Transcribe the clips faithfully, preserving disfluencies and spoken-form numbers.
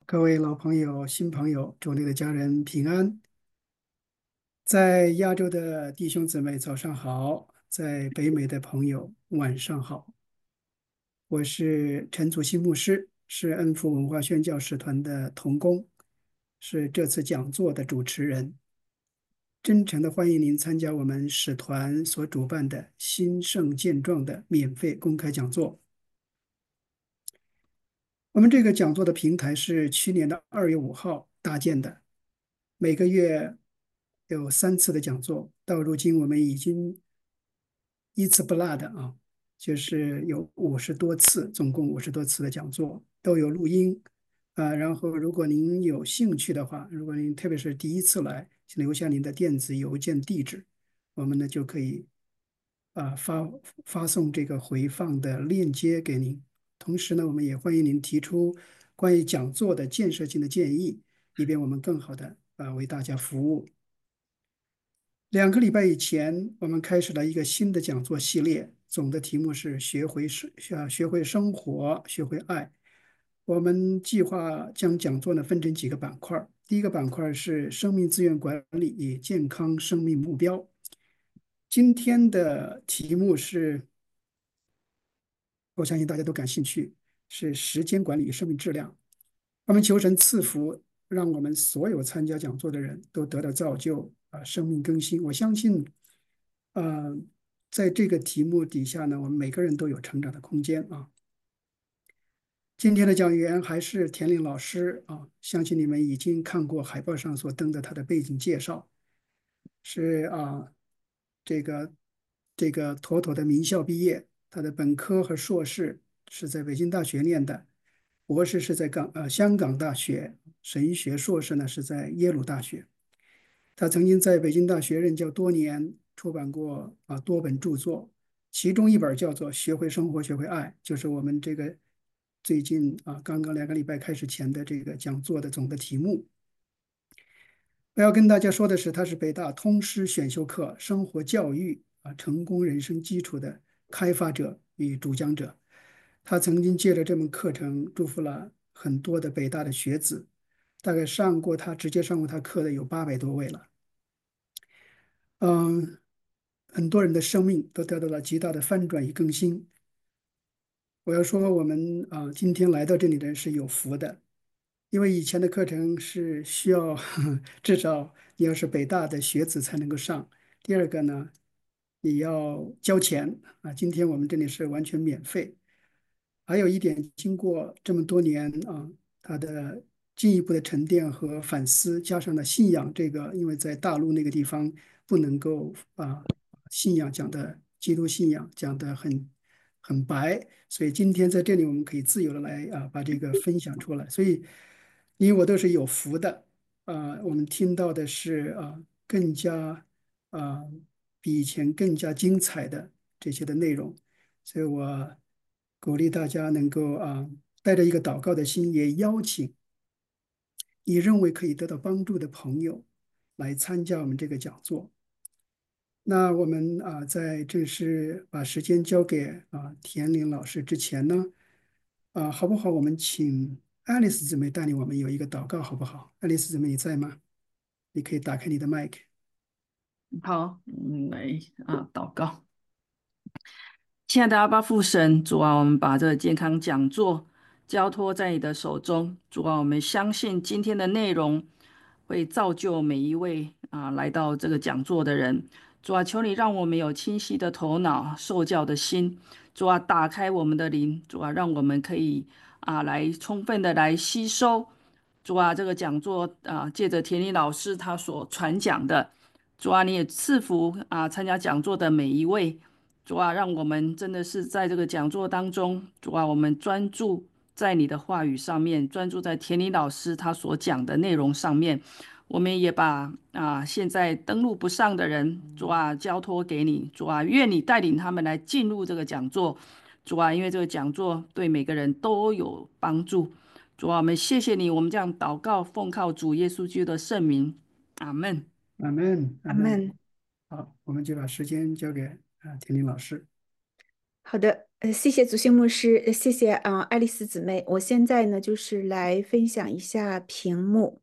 各位老朋友、新朋友，主内的家人平安。在亚洲的弟兄姊妹，早上好；在北美的朋友，晚上好。我是陈祖新牧师，是恩福文化宣教使团的同工，是这次讲座的主持人。真诚的欢迎您参加我们使团所主办的新圣健壮的免费公开讲座。我们这个讲座的平台是去年的二月五号搭建的，每个月有三次的讲座，到如今我们已经一次不落的啊，就是有五十多次，总共五十多次的讲座都有录音啊。然后，如果您有兴趣的话，如果您特别是第一次来，请留下您的电子邮件地址，我们呢就可以啊发发送这个回放的链接给您。同时呢，我们也欢迎您提出关于讲座的建设性的建议，以便我们更好的啊为大家服务。两个礼拜以前，我们开始了一个新的讲座系列，总的题目是“学会生啊，学会生活，学会爱”。我们计划将讲座呢分成几个板块。第一个板块是生命资源管理与健康生命目标。今天的题目是，我相信大家都感兴趣，是时间管理与生命质量。我们求神赐福，让我们所有参加讲座的人都得到造就啊，生命更新。我相信，呃，在这个题目底下呢，我们每个人都有成长的空间啊。今天的讲员还是田玲老师啊，相信你们已经看过海报上所登的他的背景介绍，是啊，这个这个妥妥的名校毕业，他的本科和硕士是在北京大学念的，博士是在港呃香港大学，神学硕士呢是在耶鲁大学。他曾经在北京大学任教多年，出版过啊多本著作，其中一本叫做《学会生活，学会爱》，就是我们这个最近啊刚刚两个礼拜开始前的这个讲座的总的题目。我要跟大家说的是，他是北大通识选修课生活教育啊成功人生基础的开发者与主讲者。他曾经借着这门课程祝福了很多的北大的学子，大概上过他直接上过他课的有八百多位了。嗯，很多人的生命都得到了极大的翻转与更新。我要说，我们啊，今天来到这里的人是有福的，因为以前的课程是需要至少你要是北大的学子才能够上。第二个呢，你要交钱啊。今天我们这里是完全免费。还有一点，经过这么多年啊，他的进一步的沉淀和反思，加上了信仰这个，因为在大陆那个地方不能够啊，信仰讲的基督信仰讲的很很白，所以今天在这里我们可以自由的来啊把这个分享出来。所以你我都是有福的啊，我们听到的是啊更加啊比以前更加精彩的这些的内容。所以我鼓励大家能够啊，带着一个祷告的心，也邀请你认为可以得到帮助的朋友来参加我们这个讲座。那我们啊，在正式把时间交给啊田玲老师之前呢，啊，好不好？我们请爱丽丝姊妹带领我们有一个祷告，好不好？爱丽丝姊妹你在吗？你可以打开你的麦克。 好，嗯，来啊，祷告。亲爱的阿爸父神，主啊，我们把这个健康讲座交托在你的手中。主啊，我们相信今天的内容会造就每一位啊来到这个讲座的人。主啊，求你让我们有清晰的头脑、受教的心。主啊，打开我们的灵。主啊，让我们可以啊来充分的来吸收。主啊，这个讲座啊，借着田里老师他所传讲的。主啊，你也赐福啊参加讲座的每一位。主啊，让我们真的是在这个讲座当中，主啊，我们专注在你的话语上面，专注在田里老师他所讲的内容上面。我们也把啊现在登录不上的人，主啊交托给你，主啊，愿你带领他们来进入这个讲座。主啊，因为这个讲座对每个人都有帮助。主啊，我们谢谢你，我们这样祷告，奉靠主耶稣基督的圣名，阿门。 阿门，阿门。 阿门。 好，我们就把时间交给啊田玲老师。 好的，呃，谢谢祖信牧师，呃谢谢啊，爱丽丝姊妹。我现在呢，就是来分享一下屏幕。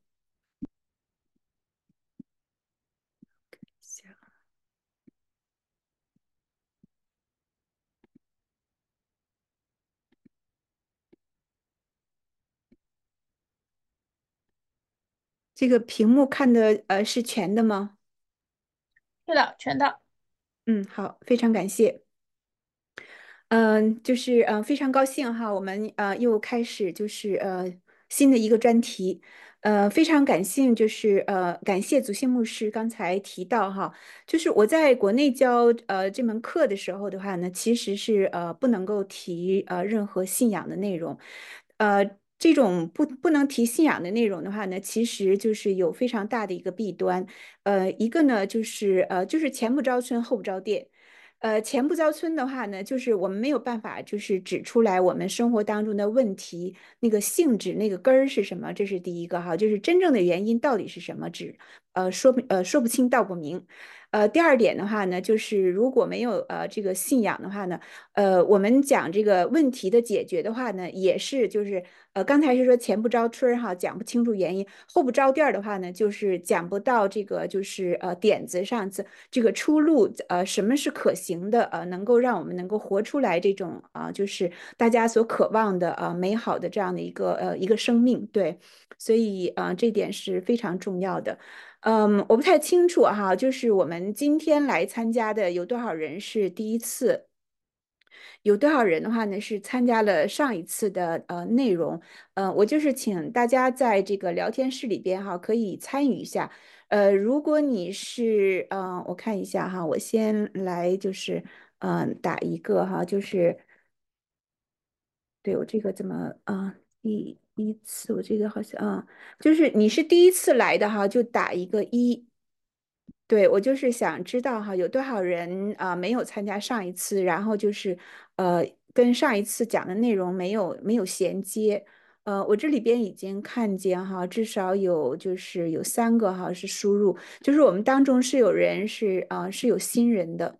这个屏幕看的呃是全的吗？ 是的，全的。 嗯，好，非常感谢。嗯，就是呃，非常高兴哈，我们呃又开始就是呃新的一个专题，呃，非常感谢就是呃感谢祖信牧师刚才提到哈，就是我在国内教呃这门课的时候的话呢，其实是呃不能够提呃任何信仰的内容，呃。这种不不能提信仰的内容的话呢，其实就是有非常大的一个弊端，呃，一个呢就是呃就是前不着村后不着店，呃，前不着村的话呢，就是我们没有办法，就是指出来我们生活当中的问题，那个性质、那个根儿是什么，这是第一个哈，就是真正的原因到底是什么，指呃说不呃说不清道不明。呃，第二点的话呢，就是如果没有呃这个信仰的话呢，呃，我们讲这个问题的解决的话呢，也是就是呃刚才是说前不着村儿哈，讲不清楚原因，后不着店儿的话呢，就是讲不到这个就是呃点子上这这个出路，呃什么是可行的，呃能够让我们能够活出来这种啊、呃就是大家所渴望的呃美好的这样的一个呃一个生命，对，所以啊、呃这点是非常重要的。嗯，我不太清楚哈，就是我们今天来参加的有多少人是第一次？有多少人的话呢是参加了上一次的呃内容？呃，我就是请大家在这个聊天室里边哈，可以参与一下。呃，如果你是嗯、呃我看一下哈，我先来就是嗯、呃打一个哈，就是对我这个怎么啊、第一次我这个好像啊，就是你是第一次来的哈，就打一个一。对，我就是想知道哈，有多少人啊、没有参加上一次，然后就是呃跟上一次讲的内容没有没有衔接。呃，我这里边已经看见哈，至少有就是有三个哈是输入，就是我们当中是有人是啊、呃是有新人的。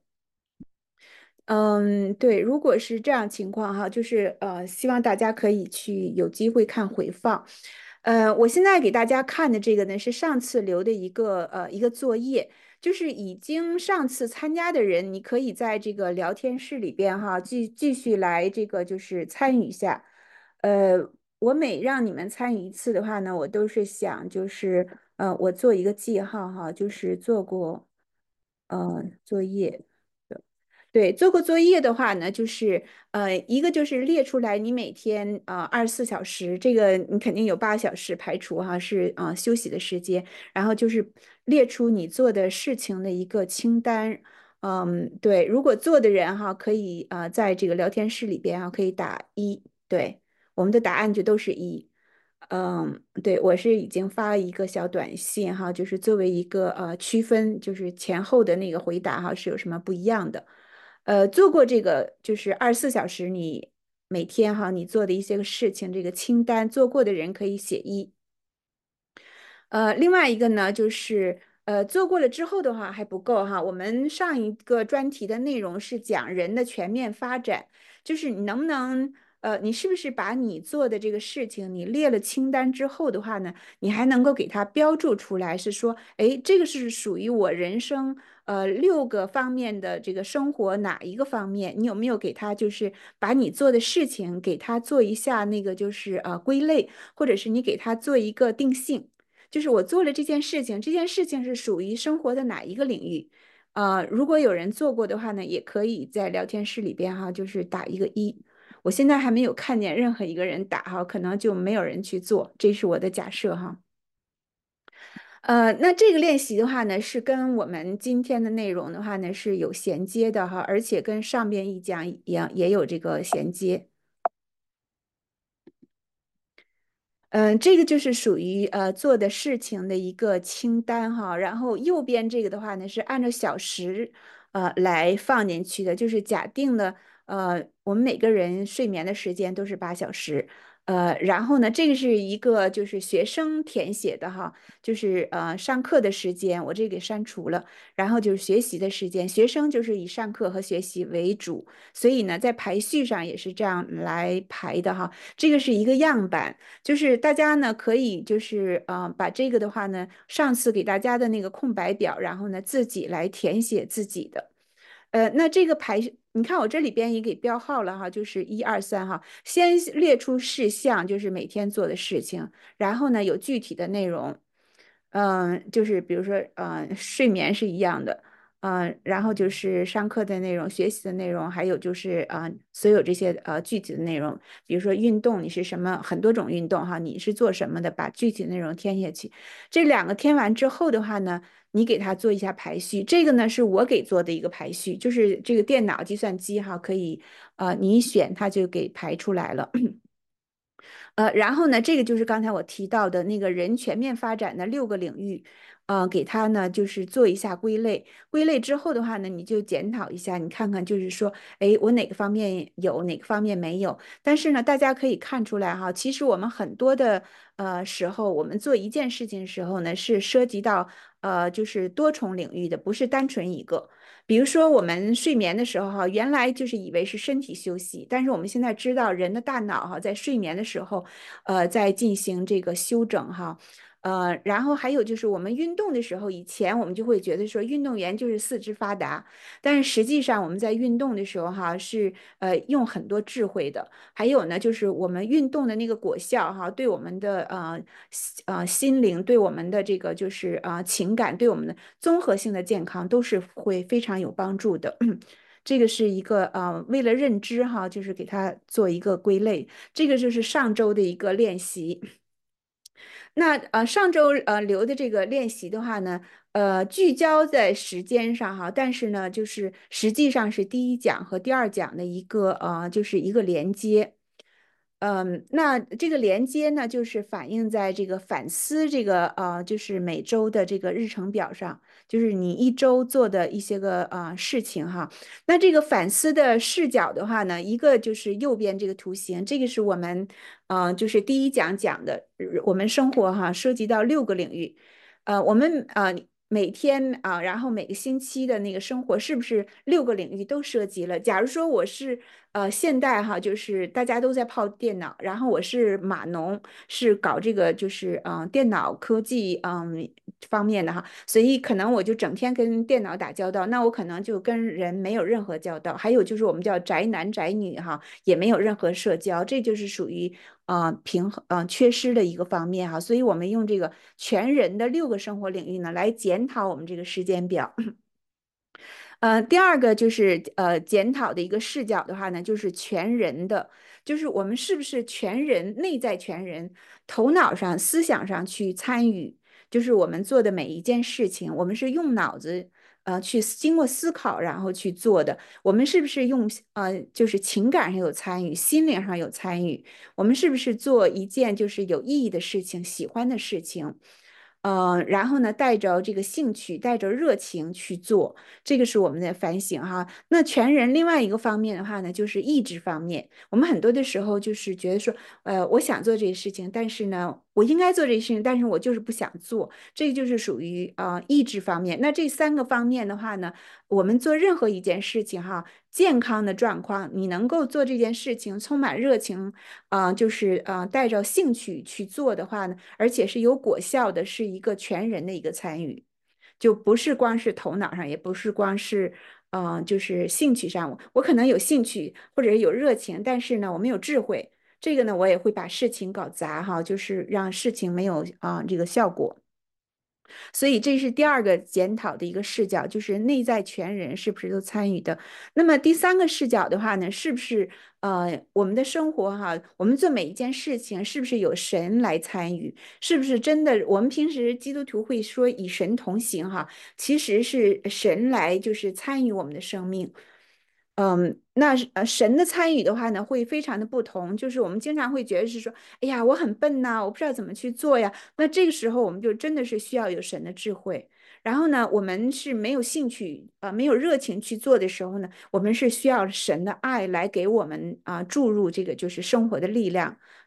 嗯，对，如果是这样情况哈，就是呃，希望大家可以去有机会看回放。呃，我现在给大家看的这个呢，是上次留的一个呃一个作业，就是已经上次参加的人，你可以在这个聊天室里边哈，继继续来这个就是参与一下。呃，我每让你们参与一次的话呢，我都是想就是呃，我做一个记号哈，就是做过呃作业。对，做过作业的话呢，就是呃，一个就是列出来你每天啊二十四小时，这个你肯定有八小时排除哈，是啊、呃休息的时间，然后就是列出你做的事情的一个清单。嗯，对，如果做的人哈，可以啊、呃在这个聊天室里边哈，可以打一，对，我们的答案就都是一。嗯，对，我是已经发了一个小短信哈，就是作为一个呃区分，就是前后的那个回答哈是有什么不一样的。呃，做过这个就是二十四小时，你每天哈你做的一些个事情，这个清单做过的人可以写一。呃，另外一个呢，就是呃，做过了之后的话还不够哈。我们上一个专题的内容是讲人的全面发展，就是你能不能呃，你是不是把你做的这个事情，你列了清单之后的话呢，你还能够给它标注出来，是说，哎，这个是属于我人生呃六个方面的这个生活哪一个方面？你有没有给它就是把你做的事情给它做一下那个就是呃归类，或者是你给它做一个定性？就是我做了这件事情，这件事情是属于生活的哪一个领域？呃，如果有人做过的话呢，也可以在聊天室里边哈，就是打一个一。我现在还没有看见任何一个人打哈，可能就没有人去做，这是我的假设哈。呃，那这个练习的话呢，是跟我们今天的内容的话呢是有衔接的哈，而且跟上边一讲一样也有这个衔接。嗯，这个就是属于呃做的事情的一个清单哈，然后右边这个的话呢是按照小时呃来放进去的，就是假定的呃我们每个人睡眠的时间都是八小时， 呃，然后呢，这个是一个就是学生填写的哈，就是呃上课的时间，我这个给删除了。然后就是学习的时间，学生就是以上课和学习为主，所以呢，在排序上也是这样来排的哈。这个是一个样板，就是大家呢可以就是呃把这个的话呢，上次给大家的那个空白表，然后呢自己来填写自己的。呃，那这个排，你看我这里边也给标号了哈，就是一二三哈，先列出事项，就是每天做的事情，然后呢有具体的内容，嗯、就是比如说，呃，睡眠是一样的，嗯、然后就是上课的内容、学习的内容，还有就是啊、所有这些呃具体的内容，比如说运动，你是什么，很多种运动哈，你是做什么的，把具体的内容填下去。这两个填完之后的话呢，你给它做一下排序。这个呢是我给做的一个排序，就是这个电脑计算机哈，可以呃你一选它就给排出来了。呃，然后呢，这个就是刚才我提到的那个人全面发展的六个领域，呃，给它呢就是做一下归类。归类之后的话呢，你就检讨一下，你看看就是说，哎，我哪个方面有，哪个方面没有。但是呢，大家可以看出来哈，其实我们很多的呃时候，我们做一件事情的时候呢，是涉及到呃就是多重领域的，不是单纯一个。比如说我们睡眠的时候哈，原来就是以为是身体休息，但是我们现在知道人的大脑哈在睡眠的时候，呃，在进行这个休整哈。呃，然后还有就是我们运动的时候，以前我们就会觉得说运动员就是四肢发达，但是实际上我们在运动的时候哈是呃用很多智慧的，还有呢就是我们运动的那个果效哈，对我们的呃呃心灵，对我们的这个就是呃情感，对我们的综合性的健康都是会非常有帮助的。这个是一个呃，为了认知哈，就是给它做一个归类。这个就是上周的一个练习。那呃，上周呃留的这个练习的话呢，呃，聚焦在时间上哈，但是呢，就是实际上是第一讲和第二讲的一个呃，就是一个连接。嗯，那这个连接呢，就是反映在这个反思这个呃，就是每周的这个日程表上，就是你一周做的一些个呃事情哈。那这个反思的视角的话呢，一个就是右边这个图形，这个是我们呃，就是第一讲讲的，我们生活哈涉及到六个领域，呃，我们呃每天啊，然后每个星期的那个生活是不是六个领域都涉及了？假如说我是呃现代哈，就是大家都在泡电脑，然后我是码农，是搞这个就是嗯、呃电脑科技嗯方面的哈，所以可能我就整天跟电脑打交道，那我可能就跟人没有任何交道。还有就是我们叫宅男宅女哈，也没有任何社交，这就是属于呃平衡呃缺失的一个方面哈。所以我们用这个全人的六个生活领域呢来检讨我们这个时间表。呃，第二个就是呃检讨的一个视角的话呢，就是全人的，就是我们是不是全人内在全人，头脑上、思想上去参与，就是我们做的每一件事情，我们是用脑子呃去经过思考然后去做的，我们是不是用呃就是情感上有参与，心灵上有参与，我们是不是做一件就是有意义的事情、喜欢的事情。呃，然后呢，带着这个兴趣，带着热情去做，这个是我们的反省哈。那全人另外一个方面的话呢，就是意志方面。我们很多的时候就是觉得说，呃，我想做这个事情，但是呢，我应该做这个事情，但是我就是不想做，这个就是属于呃意志方面。那这三个方面的话呢，我们做任何一件事情哈，健康的状况，你能够做这件事情，充满热情，啊、就是呃带着兴趣去做的话呢，而且是有果效的，是一个全人的一个参与。就不是光是头脑上，也不是光是，嗯、呃就是兴趣上，我我可能有兴趣或者是有热情，但是呢，我没有智慧，这个呢，我也会把事情搞砸哈，就是让事情没有啊、这个效果。所以这是第二个检讨的一个视角，就是内在全人是不是都参与的。那么第三个视角的话呢，是不是呃我们的生活哈，我们做每一件事情是不是有神来参与？是不是真的？我们平时基督徒会说与神同行哈，其实是神来就是参与我们的生命。嗯，那呃，神的参与的话呢，会非常的不同。就是我们经常会觉得是说，哎呀，我很笨呐，我不知道怎么去做呀。那这个时候，我们就真的是需要有神的智慧。然后呢，我们是没有兴趣啊、呃没有热情去做的时候呢，我们是需要神的爱来给我们啊、注入这个就是生活的力量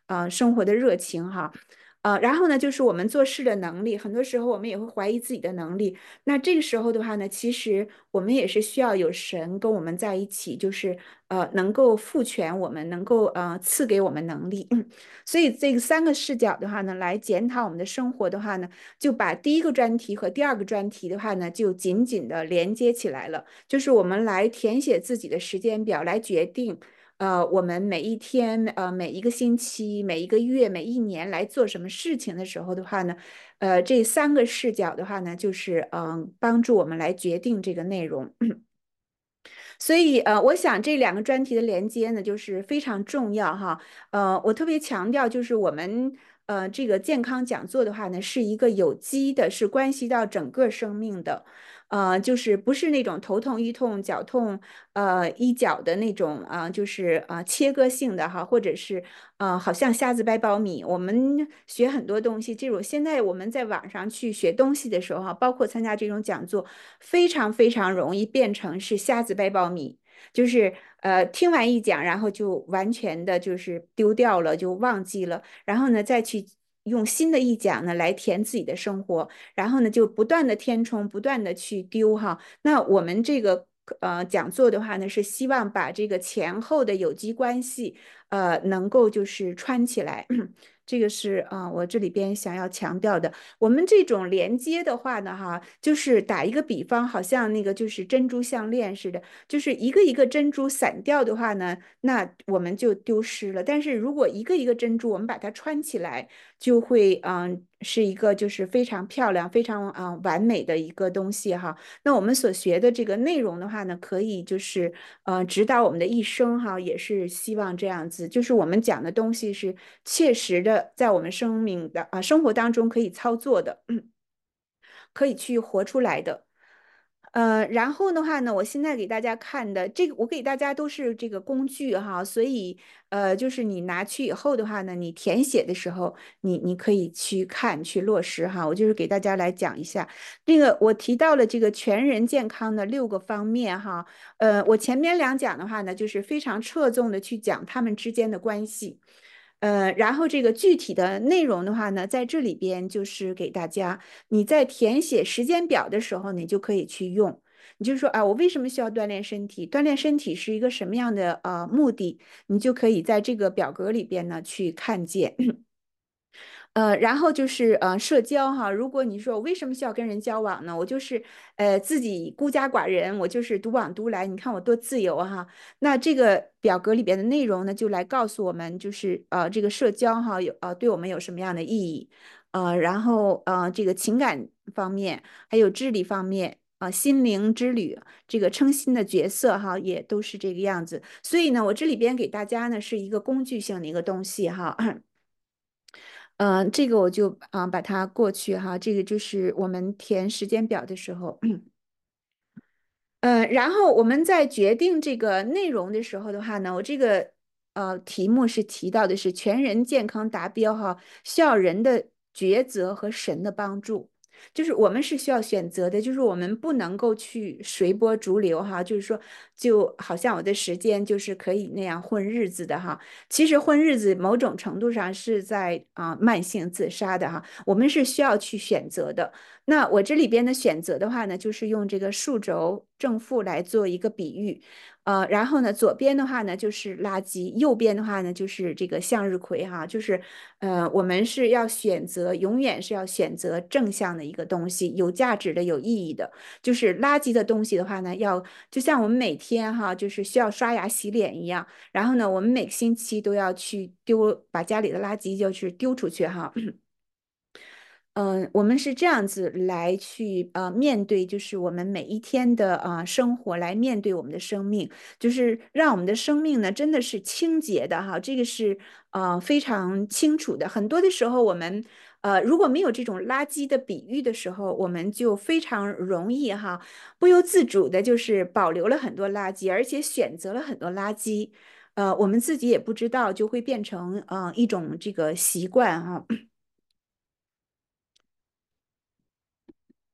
呃生活的热情哈。呃，然后呢，就是我们做事的能力，很多时候我们也会怀疑自己的能力。那这个时候的话呢，其实我们也是需要有神跟我们在一起，就是呃能够赋权我们，能够呃赐给我们能力。所以这个三个视角的话呢，来检讨我们的生活的话呢，就把第一个专题和第二个专题的话呢，就紧紧的连接起来了。就是我们来填写自己的时间表，来决定。呃，我们每一天、呃，每一个星期、每一个月、每一年来做什么事情的时候的话呢，呃，这三个视角的话呢，就是嗯、呃帮助我们来决定这个内容。所以呃，我想这两个专题的连接呢，就是非常重要哈。呃，我特别强调，就是我们呃这个健康讲座的话呢，是一个有机的，是关系到整个生命的。呃，就是不是那种头痛、医痛、脚痛，呃，医脚的那种啊、呃就是啊、呃切割性的哈，或者是呃，好像瞎子掰苞米。我们学很多东西，这种现在我们在网上去学东西的时候哈，包括参加这种讲座，非常非常容易变成是瞎子掰苞米，就是呃听完一讲，然后就完全的就是丢掉了，就忘记了，然后呢再去用新的一讲呢来填自己的生活，然后呢就不断的填充，不断的去丢哈。那我们这个呃讲座的话呢，是希望把这个前后的有机关系呃能够就是串起来。这个是啊、呃我这里边想要强调的。我们这种连接的话呢，哈，就是打一个比方，好像那个就是珍珠项链似的，就是一个一个珍珠散掉的话呢，那我们就丢失了。但是如果一个一个珍珠我们把它穿起来，就会嗯是一个就是非常漂亮、非常啊、呃完美的一个东西哈。那我们所学的这个内容的话呢，可以就是呃指导我们的一生哈，也是希望这样子，就是我们讲的东西是切实的在我们生命的啊、生活当中可以操作的，可以去活出来的。呃，然后的话呢，我现在给大家看的这个，我给大家都是这个工具哈，所以呃，就是你拿去以后的话呢，你填写的时候，你你可以去看去落实哈。我就是给大家来讲一下，这个我提到了这个全人健康的六个方面哈。呃，我前面两讲的话呢，就是非常侧重的去讲他们之间的关系。呃，然后这个具体的内容的话呢，在这里边就是给大家，你在填写时间表的时候，你就可以去用。你就说啊，我为什么需要锻炼身体？锻炼身体是一个什么样的呃目的？你就可以在这个表格里边呢去看见。呃，然后就是呃社交哈，如果你说我为什么需要跟人交往呢？我就是呃自己孤家寡人，我就是独往独来，你看我多自由哈。那这个表格里边的内容呢，就来告诉我们，就是呃这个社交哈有呃对我们有什么样的意义，呃，然后呃这个情感方面，还有智力方面。啊，心灵之旅，这个称心的角色哈，也都是这个样子。所以呢，我这里边给大家呢是一个工具性的一个东西哈。嗯、呃这个我就啊、把它过去哈，这个就是我们填时间表的时候。呃，然后我们在决定这个内容的时候的话呢，我这个呃题目是提到的是全人健康达标哈，需要人的抉择和神的帮助。就是我们是需要选择的，就是我们不能够去随波逐流哈，就是说就好像我的时间就是可以那样混日子的哈。其实混日子某种程度上是在啊、慢性自杀的哈，我们是需要去选择的。那我这里边的选择的话呢，就是用这个数轴正负来做一个比喻，呃，然后呢，左边的话呢就是垃圾，右边的话呢就是这个向日葵哈，就是呃，我们是要选择，永远是要选择正向的一个东西，有价值的、有意义的。就是垃圾的东西的话呢，要就像我们每天哈，就是需要刷牙洗脸一样，然后呢，我们每个星期都要去丢，把家里的垃圾就是丢出去哈。嗯、呃我们是这样子来去呃面对，就是我们每一天的啊、呃生活，来面对我们的生命，就是让我们的生命呢真的是清洁的哈，这个是呃非常清楚的。很多的时候，我们呃如果没有这种垃圾的比喻的时候，我们就非常容易哈不由自主的，就是保留了很多垃圾，而且选择了很多垃圾，呃，我们自己也不知道，就会变成呃一种这个习惯哈。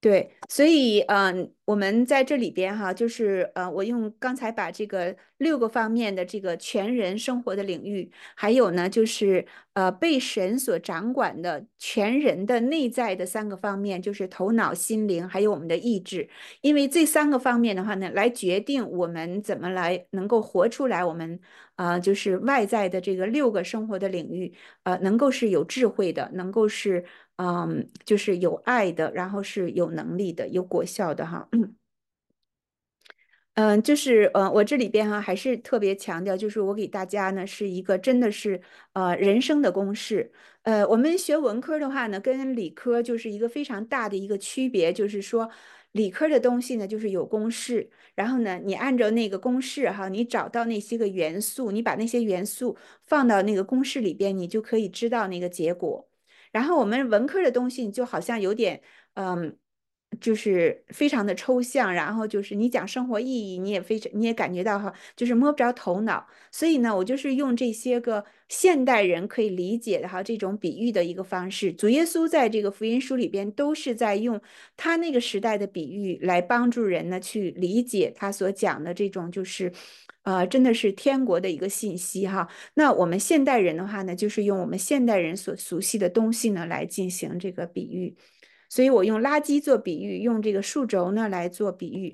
对，所以嗯，我们在这里边哈，就是呃，我用刚才把这个六个方面的这个全人生活的领域，还有呢就是呃被神所掌管的全人的内在的三个方面，就是头脑、心灵，还有我们的意志。因为这三个方面的话呢，来决定我们怎么来能够活出来，我们呃就是外在的这个六个生活的领域，呃，能够是有智慧的，能够是。嗯，就是有爱的，然后是有能力的，有果效的哈。嗯，就是呃，我这里边哈还是特别强调，就是我给大家呢是一个真的是呃人生的公式。呃，我们学文科的话呢，跟理科就是一个非常大的一个区别，就是说理科的东西呢就是有公式，然后呢你按照那个公式哈，你找到那些个元素，你把那些元素放到那个公式里边，你就可以知道那个结果。然后我们文科的东西就好像有点嗯。就是非常的抽象，然后就是你讲生活意义，你也非常你也感觉到哈，就是摸不着头脑。所以呢，我就是用这些个现代人可以理解的哈这种比喻的一个方式。主耶稣在这个福音书里边都是在用他那个时代的比喻来帮助人呢去理解他所讲的这种就是呃真的是天国的一个信息哈。那我们现代人的话呢，就是用我们现代人所熟悉的东西呢来进行这个比喻。所以我用垃圾做比喻，用这个数轴呢来做比喻。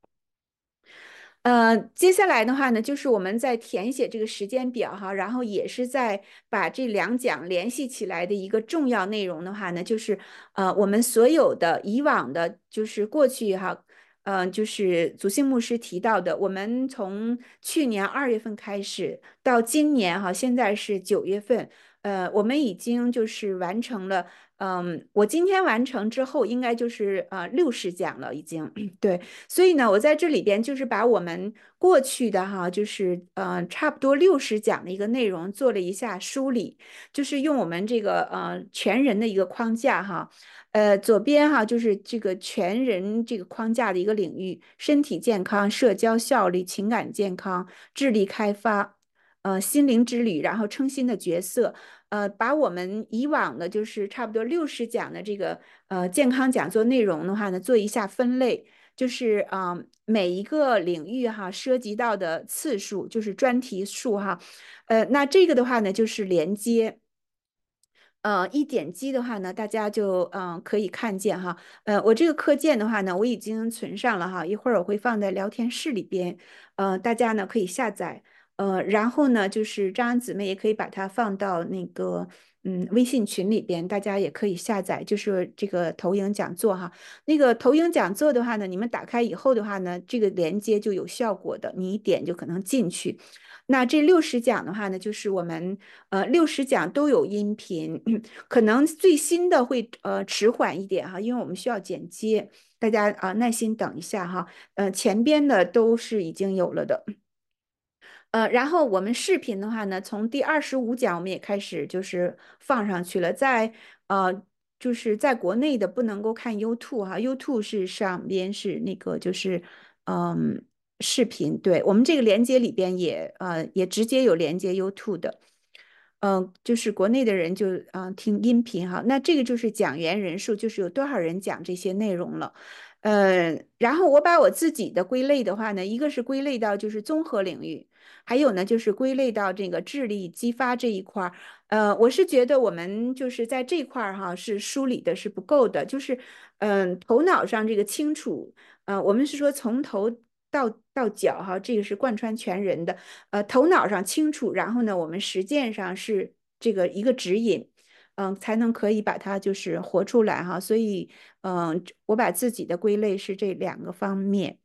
呃，接下来的话呢，就是我们在填写这个时间表哈，然后也是在把这两讲联系起来的一个重要内容的话呢，就是呃，我们所有的以往的，就是过去哈，呃，就是祖信牧师提到的，我们从去年二月份开始到今年哈，现在是九月份，呃，我们已经就是完成了。嗯，我今天完成之后，应该就是呃六十讲了，已经对。所以呢，我在这里边就是把我们过去的哈，就是呃差不多六十讲的一个内容做了一下梳理，就是用我们这个呃全人的一个框架哈，呃左边哈就是这个全人这个框架的一个领域，身体健康、社交效率、情感健康、智力开发。呃，心灵之旅，然后称心的角色，呃，把我们以往的，就是差不多六十讲的这个呃健康讲座内容的话呢，做一下分类。就是啊、呃每一个领域哈涉及到的次数，就是专题数哈，呃，那这个的话呢就是连接。呃，一点击的话呢，大家就嗯、呃可以看见哈，呃，我这个课件的话呢，我已经存上了哈，一会儿我会放在聊天室里边，呃，大家呢可以下载，呃，然后呢就是张安姊妹也可以把它放到那个嗯微信群里边，大家也可以下载，就是这个投影讲座哈，那个投影讲座的话呢，你们打开以后的话呢，这个连接就有效果的，你一点就可能进去。那这六十讲的话呢，就是我们呃六十讲都有音频，可能最新的会呃迟缓一点哈，因为我们需要剪接，大家啊、呃耐心等一下哈，呃前边的都是已经有了的。呃，然后我们视频的话呢，从第二十五讲我们也开始就是放上去了，在呃就是在国内的不能够看 YouTube 哈，YouTube 是上边是那个就是嗯视频，对我们这个连接里边也呃也直接有连接 YouTube 的。嗯、呃就是国内的人就嗯、呃听音频哈，那这个就是讲员人数，就是有多少人讲这些内容了。呃，然后我把我自己的归类的话呢，一个是归类到就是综合领域，还有呢就是归类到这个智力激发这一块儿。呃，我是觉得我们就是在这块儿哈是梳理的是不够的，就是嗯、呃头脑上这个清楚，呃，我们是说从头到到脚哈，这个是贯穿全人的。呃，头脑上清楚，然后呢，我们实践上是这个一个指引，嗯，才能可以把它就是活出来哈。所以，嗯，我把自己的归类是这两个方面。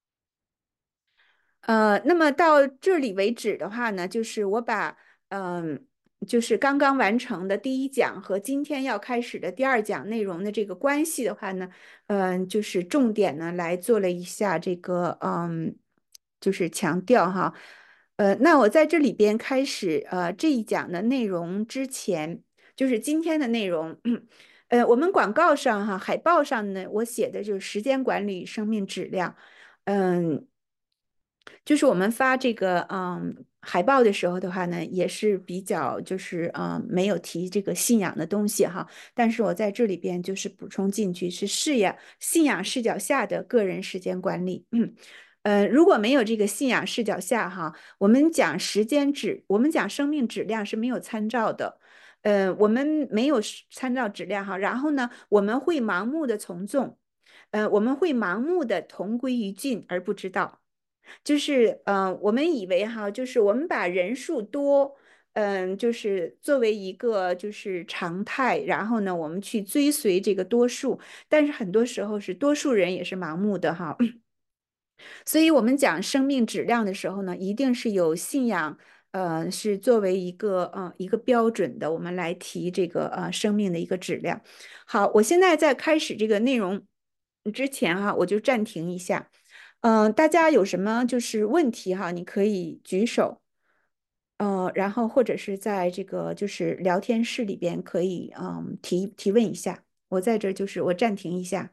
呃，那么到这里为止的话呢，就是我把嗯，就是刚刚完成的第一讲和今天要开始的第二讲内容的这个关系的话呢，嗯，就是重点呢来做了一下这个嗯，就是强调哈。呃，那我在这里边开始呃这一讲的内容之前，就是今天的内容。呃，我们广告上哈，海报上呢，我写的就是时间管理、生命质量。嗯，就是我们发这个嗯海报的时候的话呢，也是比较就是呃没有提这个信仰的东西哈，但是我在这里边就是补充进去是视野信仰视角下的个人时间管理。嗯，呃，如果没有这个信仰视角下哈，我们讲时间质，我们讲生命质量是没有参照的。呃，我们没有参照质量哈，然后呢，我们会盲目的从众，呃，我们会盲目的同归于尽而不知道。就是呃，我们以为哈，就是我们把人数多，嗯、就是作为一个就是常态，然后呢，我们去追随这个多数，但是很多时候是多数人也是盲目的哈。所以我们讲生命质量的时候呢，一定是有信仰，呃，是作为一个呃一个标准的，我们来提这个呃生命的一个质量。好，我现在在开始这个内容之前哈，我就暂停一下。嗯、呃大家有什么就是问题哈，你可以举手，呃，然后或者是在这个就是聊天室里边可以嗯提提问一下。我在这儿就是我暂停一下。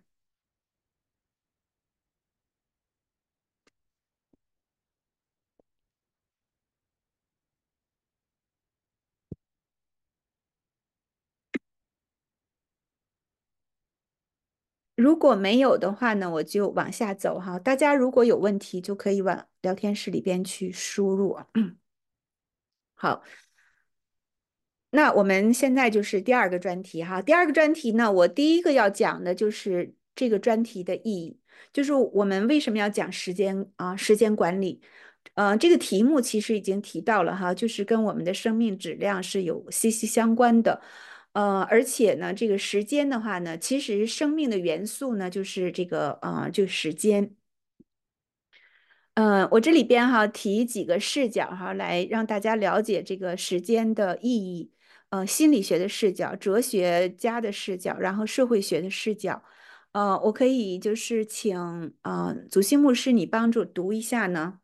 如果没有的话呢，我就往下走哈。大家如果有问题，就可以往聊天室里边去输入啊。好，那我们现在就是第二个专题哈。第二个专题呢，我第一个要讲的就是这个专题的意义，就是我们为什么要讲时间啊，时间管理。呃，这个题目其实已经提到了哈，就是跟我们的生命质量是有息息相关的。呃，而且呢，这个时间的话呢，其实生命的元素呢，就是这个呃，就时间。嗯，我这里边哈提几个视角哈，来让大家了解这个时间的意义。呃，心理学的视角、哲学家的视角，然后社会学的视角。呃，我可以就是请呃祖西牧师你帮助读一下呢？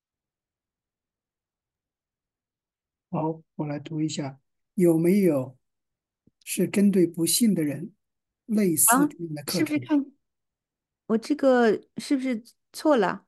好，我来读一下，有没有是针对不幸的人类似啊， 这样的课程？ 是不是看我这个是不是错了？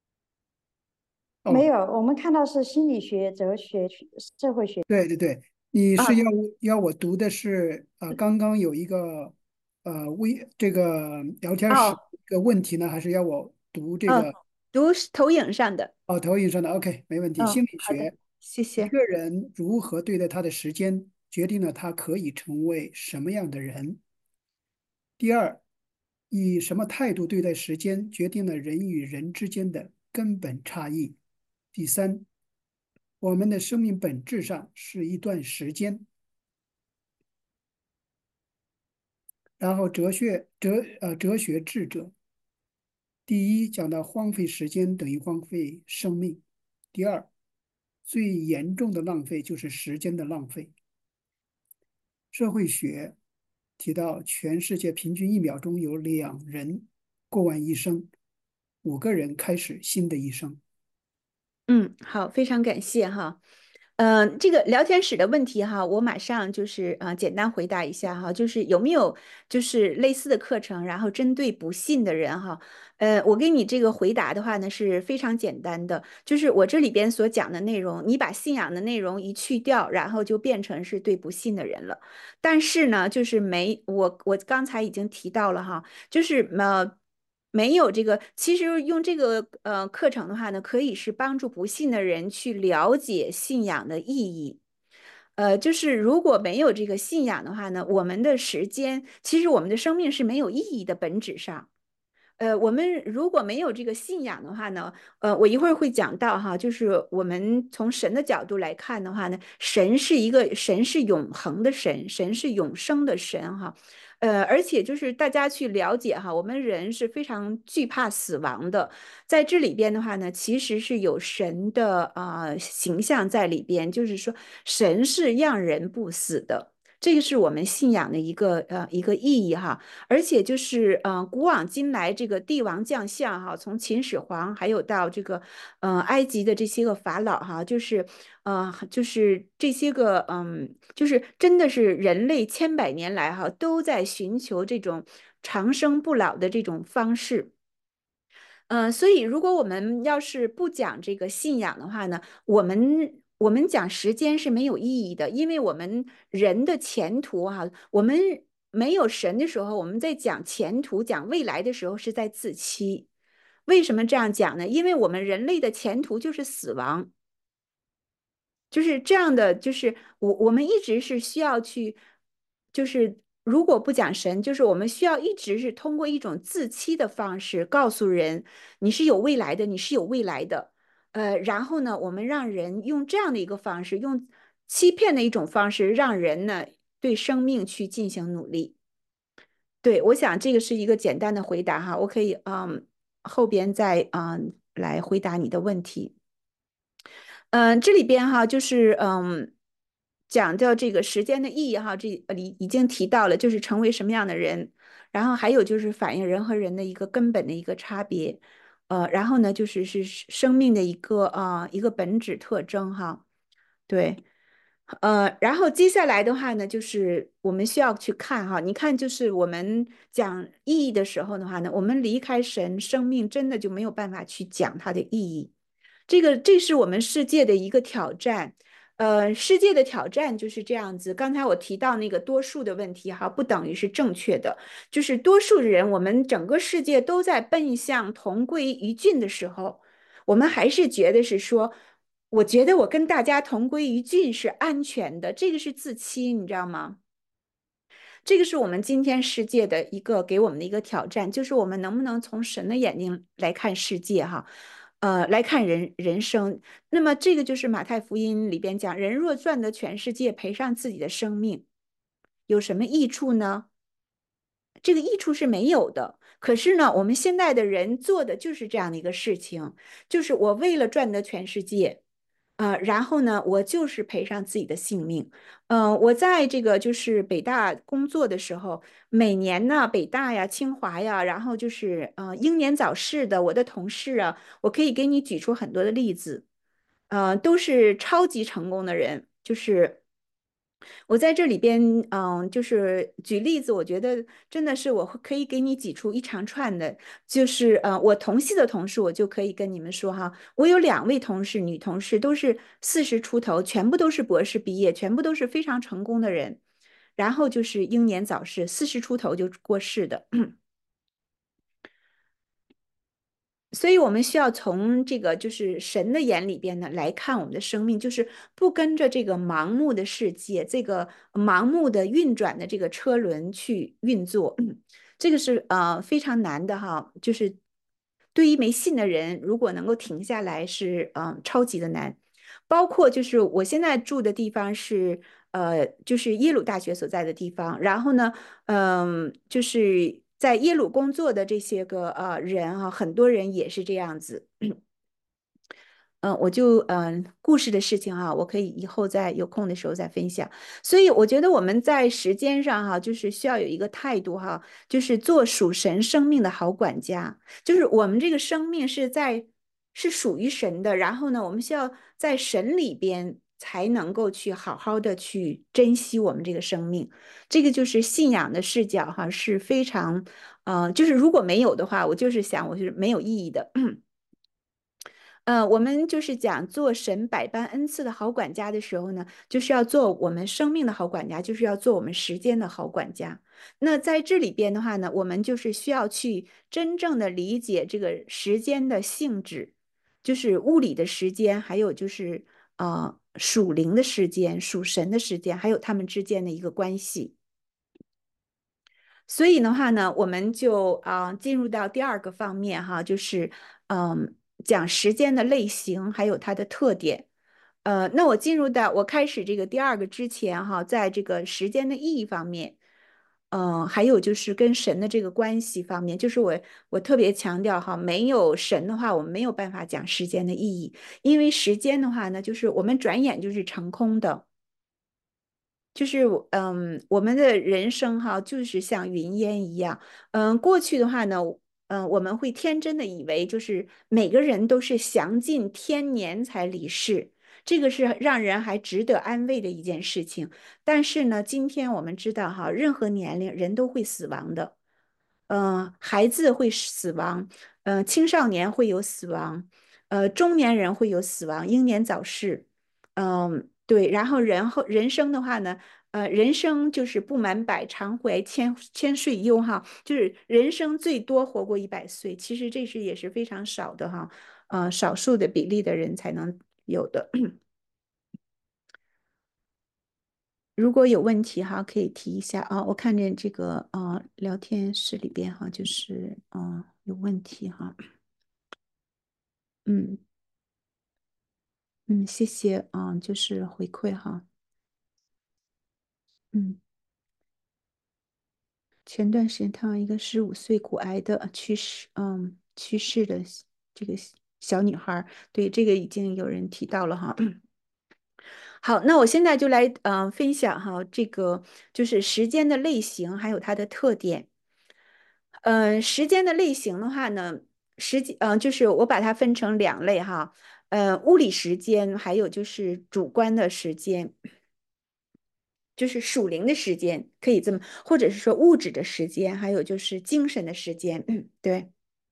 没哦， 有，我们看到是心理学、哲学、社会学。 对对对，你啊， 是要我要我读的是啊、呃刚刚有一个呃微这个聊天室哦一个问题呢，还是要我读这哦， 个读投影上的。 哦投影上的？OK，没问题。心嗯，好的， 理学，一谢谢。 个人如何对待他的时间，决定了他可以成为什么样的人。第二，以什么态度对待时间，决定了人与人之间的根本差异。第三，我们的生命本质上是一段时间。然后哲学哲呃哲学智者，第一讲到荒废时间等于荒废生命。第二，最严重的浪费就是时间的浪费。社会学提到，全世界平均一秒钟有两人过完一生，五个人开始新的一生。 嗯，好，非常感谢哈。嗯、呃这个聊天室的问题哈，我马上就是啊、呃简单回答一下哈，就是有没有就是类似的课程，然后针对不信的人哈，呃，我给你这个回答的话呢是非常简单的，就是我这里边所讲的内容，你把信仰的内容一去掉，然后就变成是对不信的人了。但是呢，就是没我我刚才已经提到了哈，就是呃。没有这个，其实用这个呃课程的话呢，可以是帮助不信的人去了解信仰的意义。呃，就是如果没有这个信仰的话呢，我们的时间，其实我们的生命是没有意义的，本质上。呃，我们如果没有这个信仰的话呢，呃，我一会儿会讲到哈，就是我们从神的角度来看的话呢，神是一个神是永恒的神，神是永生的神哈，呃，而且就是大家去了解哈，我们人是非常惧怕死亡的，在这里边的话呢，其实是有神的啊、呃形象在里边，就是说神是让人不死的。这个是我们信仰的一个呃一个意义哈，而且就是呃古往今来这个帝王将相哈，从秦始皇还有到这个呃埃及的这些个法老哈，就是呃就是这些个嗯，就是真的是人类千百年来哈都在寻求这种长生不老的这种方式。 嗯、呃所以如果我们要是不讲这个信仰的话呢，我们我们讲时间是没有意义的，因为我们人的前途哈、我们没有神的时候，我们在讲前途、讲未来的时候是在自欺。为什么这样讲呢？因为我们人类的前途就是死亡。就是这样的，就是我我们一直是需要去，就是如果不讲神，就是我们需要一直是通过一种自欺的方式告诉人你是有未来的，你是有未来的。呃，然后呢，我们让人用这样的一个方式，用欺骗的一种方式，让人呢对生命去进行努力。对，我想这个是一个简单的回答哈，我可以嗯后边再嗯来回答你的问题。嗯，这里边哈，就是嗯，讲到这个时间的意义哈，这里已经提到了，就是成为什么样的人，然后还有就是反映人和人的一个根本的一个差别，呃，然后呢，就是是生命的一个啊、呃一个本质特征哈，对，呃，然后接下来的话呢，就是我们需要去看哈，你看，就是我们讲意义的时候的话呢，我们离开神，生命真的就没有办法去讲它的意义。这个这是我们世界的一个挑战，呃，世界的挑战就是这样子。刚才我提到那个多数的问题哈，不等于是正确的，就是多数人，我们整个世界都在奔向同归于尽的时候，我们还是觉得是说，我觉得我跟大家同归于尽是安全的，这个是自欺，你知道吗？这个是我们今天世界的一个给我们的一个挑战，就是我们能不能从神的眼睛来看世界哈，呃，来看人人生。那么这个就是马太福音里边讲，人若赚得全世界，赔上自己的生命，有什么益处呢？这个益处是没有的。可是呢，我们现在的人做的就是这样的一个事情，就是我为了赚得全世界。呃，然后呢，我就是赔上自己的性命。嗯、呃，我在这个就是北大工作的时候，每年呢，北大呀、清华呀，然后就是呃英年早逝的我的同事啊，我可以给你举出很多的例子，呃，都是超级成功的人，就是。我在这里边，嗯，就是举例子，我觉得真的是我可以给你挤出一长串的，就是呃，我同系的同事，我就可以跟你们说哈，我有两位同事，女同事都是四十出头，全部都是博士毕业，全部都是非常成功的人，然后就是英年早逝，四十出头就过世的。所以，我们需要从这个就是神的眼里边呢来看我们的生命，就是不跟着这个盲目的世界，这个盲目的运转的这个车轮去运作。这个是呃非常难的哈，就是对于没信的人，如果能够停下来是嗯、呃超级的难。包括就是我现在住的地方是呃就是耶鲁大学所在的地方，然后呢。嗯，就是在耶鲁工作的这些个呃人啊，很多人也是这样子。嗯，我就嗯故事的事情哈、我可以以后在有空的时候再分享。所以我觉得我们在时间上哈、就是需要有一个态度哈、就是做属神生命的好管家。就是我们这个生命是在是属于神的，然后呢，我们需要在神里边才能够去好好的去珍惜我们这个生命。这个就是信仰的视角哈、是非常，嗯、呃就是如果没有的话，我就是想我是没有意义的。呃，我们就是讲做神百般恩赐的好管家的时候呢，就是要做我们生命的好管家，就是要做我们时间的好管家。那在这里边的话呢，我们就是需要去真正的理解这个时间的性质，就是物理的时间，还有就是呃属灵的时间、属神的时间，还有他们之间的一个关系。所以的话呢，我们就啊、呃进入到第二个方面哈，就是嗯讲时间的类型还有它的特点。呃，那我进入到我开始这个第二个之前哈，在这个时间的意义方面，嗯、还有就是跟神的这个关系方面，就是我我特别强调哈，没有神的话，我们没有办法讲时间的意义，因为时间的话呢，就是我们转眼就是成空的。就是嗯，我们的人生哈，就是像云烟一样。嗯，过去的话呢，嗯，我们会天真的以为，就是每个人都是享尽天年才离世，这个是让人还值得安慰的一件事情。但是呢，今天我们知道哈，任何年龄人都会死亡的。 嗯、呃孩子会死亡，嗯、呃青少年会有死亡，呃，中年人会有死亡，英年早逝。嗯、对，然后人后人生的话呢，呃，人生就是不满百，常怀千千岁忧哈，就是人生最多活过一百岁，其实这是也是非常少的哈，呃，少数的比例的人才能有的。如果有问题哈，可以提一下啊。我看见这个啊，聊天室里边哈，就是啊有问题哈。嗯嗯，谢谢啊，就是回馈哈。嗯，前段时间看到一个十五岁骨癌的去世，嗯，去世的这个小女孩儿，对这个已经有人提到了哈。好，那我现在就来嗯、呃分享哈，这个就是时间的类型还有它的特点。嗯、呃时间的类型的话呢，时间嗯、呃就是我把它分成两类哈，呃，物理时间还有就是主观的时间，就是属灵的时间，可以这么，或者是说物质的时间，还有就是精神的时间。对，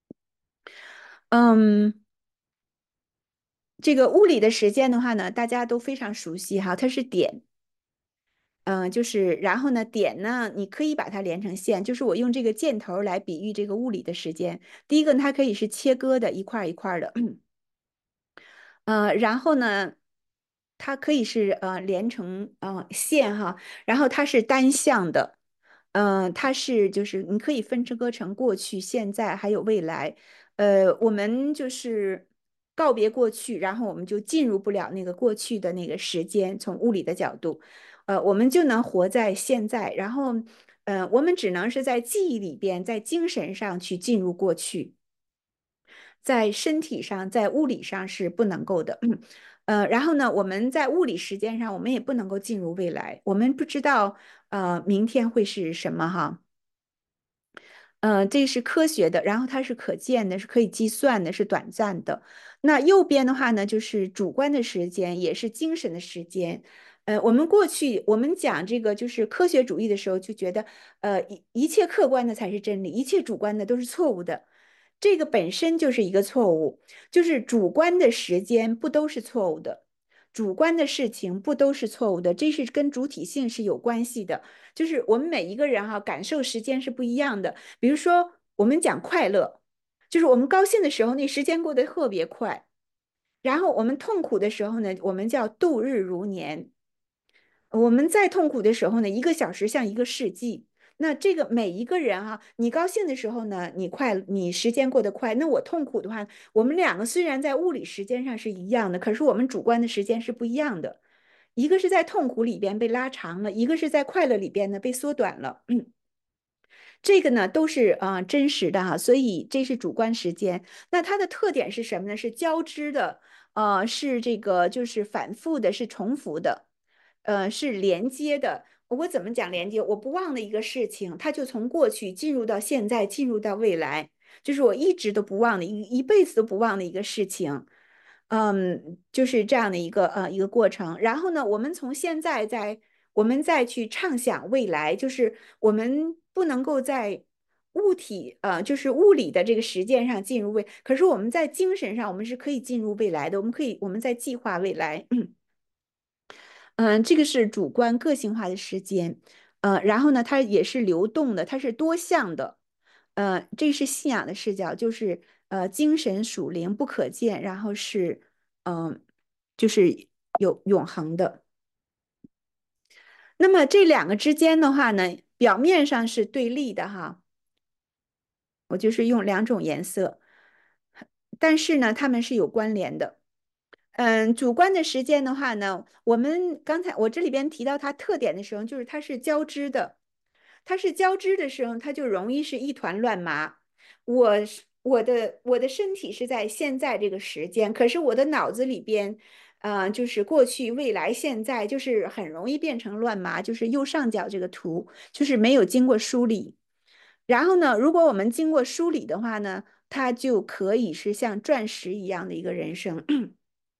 嗯。这个物理的时间的话呢，大家都非常熟悉哈，它是点，嗯、就是然后呢，点呢，你可以把它连成线，就是我用这个箭头来比喻这个物理的时间。第一个，它可以是切割的，一块儿一块儿的，呃，然后呢，它可以是呃连成呃线哈，然后它是单向的，嗯、它是就是你可以分割成过去、现在还有未来。呃，我们就是告别过去，然后我们就进入不了那个过去的那个时间，从物理的角度，呃，我们就能活在现在，然后，呃，我们只能是在记忆里边，在精神上去进入过去。在身体上，在物理上是不能够的。呃，然后呢，我们在物理时间上，我们也不能够进入未来，我们不知道呃明天会是什么哈。呃，这是科学的，然后它是可见的，是可以计算的，是短暂的。那右边的话呢，就是主观的时间，也是精神的时间。呃，我们过去我们讲这个就是科学主义的时候，就觉得呃一一切客观的才是真理，一切主观的都是错误的。这个本身就是一个错误，就是主观的时间不都是错误的，主观的事情不都是错误的，这是跟主体性是有关系的。就是我们每一个人哈、感受时间是不一样的。比如说，我们讲快乐，就是我们高兴的时候，那时间过得特别快；然后我们痛苦的时候呢，我们叫度日如年。我们再痛苦的时候呢，一个小时像一个世纪。那这个每一个人哈、你高兴的时候呢，你快，你时间过得快；那我痛苦的话，我们两个虽然在物理时间上是一样的，可是我们主观的时间是不一样的。一个是在痛苦里边被拉长了，一个是在快乐里边呢被缩短了。这个呢都是啊、呃真实的哈，所以这是主观时间。那它的特点是什么呢？是交织的，呃，是这个就是反复的，是重复的，呃，是连接的。我怎么讲连接？我不忘的一个事情，它就从过去进入到现在，进入到未来，就是我一直都不忘的一一辈子都不忘的一个事情。嗯，就是这样的一个呃一个过程。然后呢，我们从现在在我们再去畅想未来，就是我们不能够在物体呃就是物理的这个实践上进入未，可是我们在精神上我们是可以进入未来的，我们可以我们在计划未来。嗯，这个是主观个性化的时间，呃，然后呢，它也是流动的，它是多项的，呃，这是信仰的视角，就是呃，精神属灵不可见，然后是嗯、呃就是有永恒的。那么这两个之间的话呢，表面上是对立的哈，我就是用两种颜色，但是呢，它们是有关联的。嗯，主观的时间的话呢，我们刚才我这里边提到它特点的时候，就是它是交织的，它是交织的时候，它就容易是一团乱麻。我是我的我的身体是在现在这个时间，可是我的脑子里边，呃，就是过去、未来、现在，就是很容易变成乱麻。就是右上角这个图，就是没有经过梳理。然后呢，如果我们经过梳理的话呢，它就可以是像钻石一样的一个人生。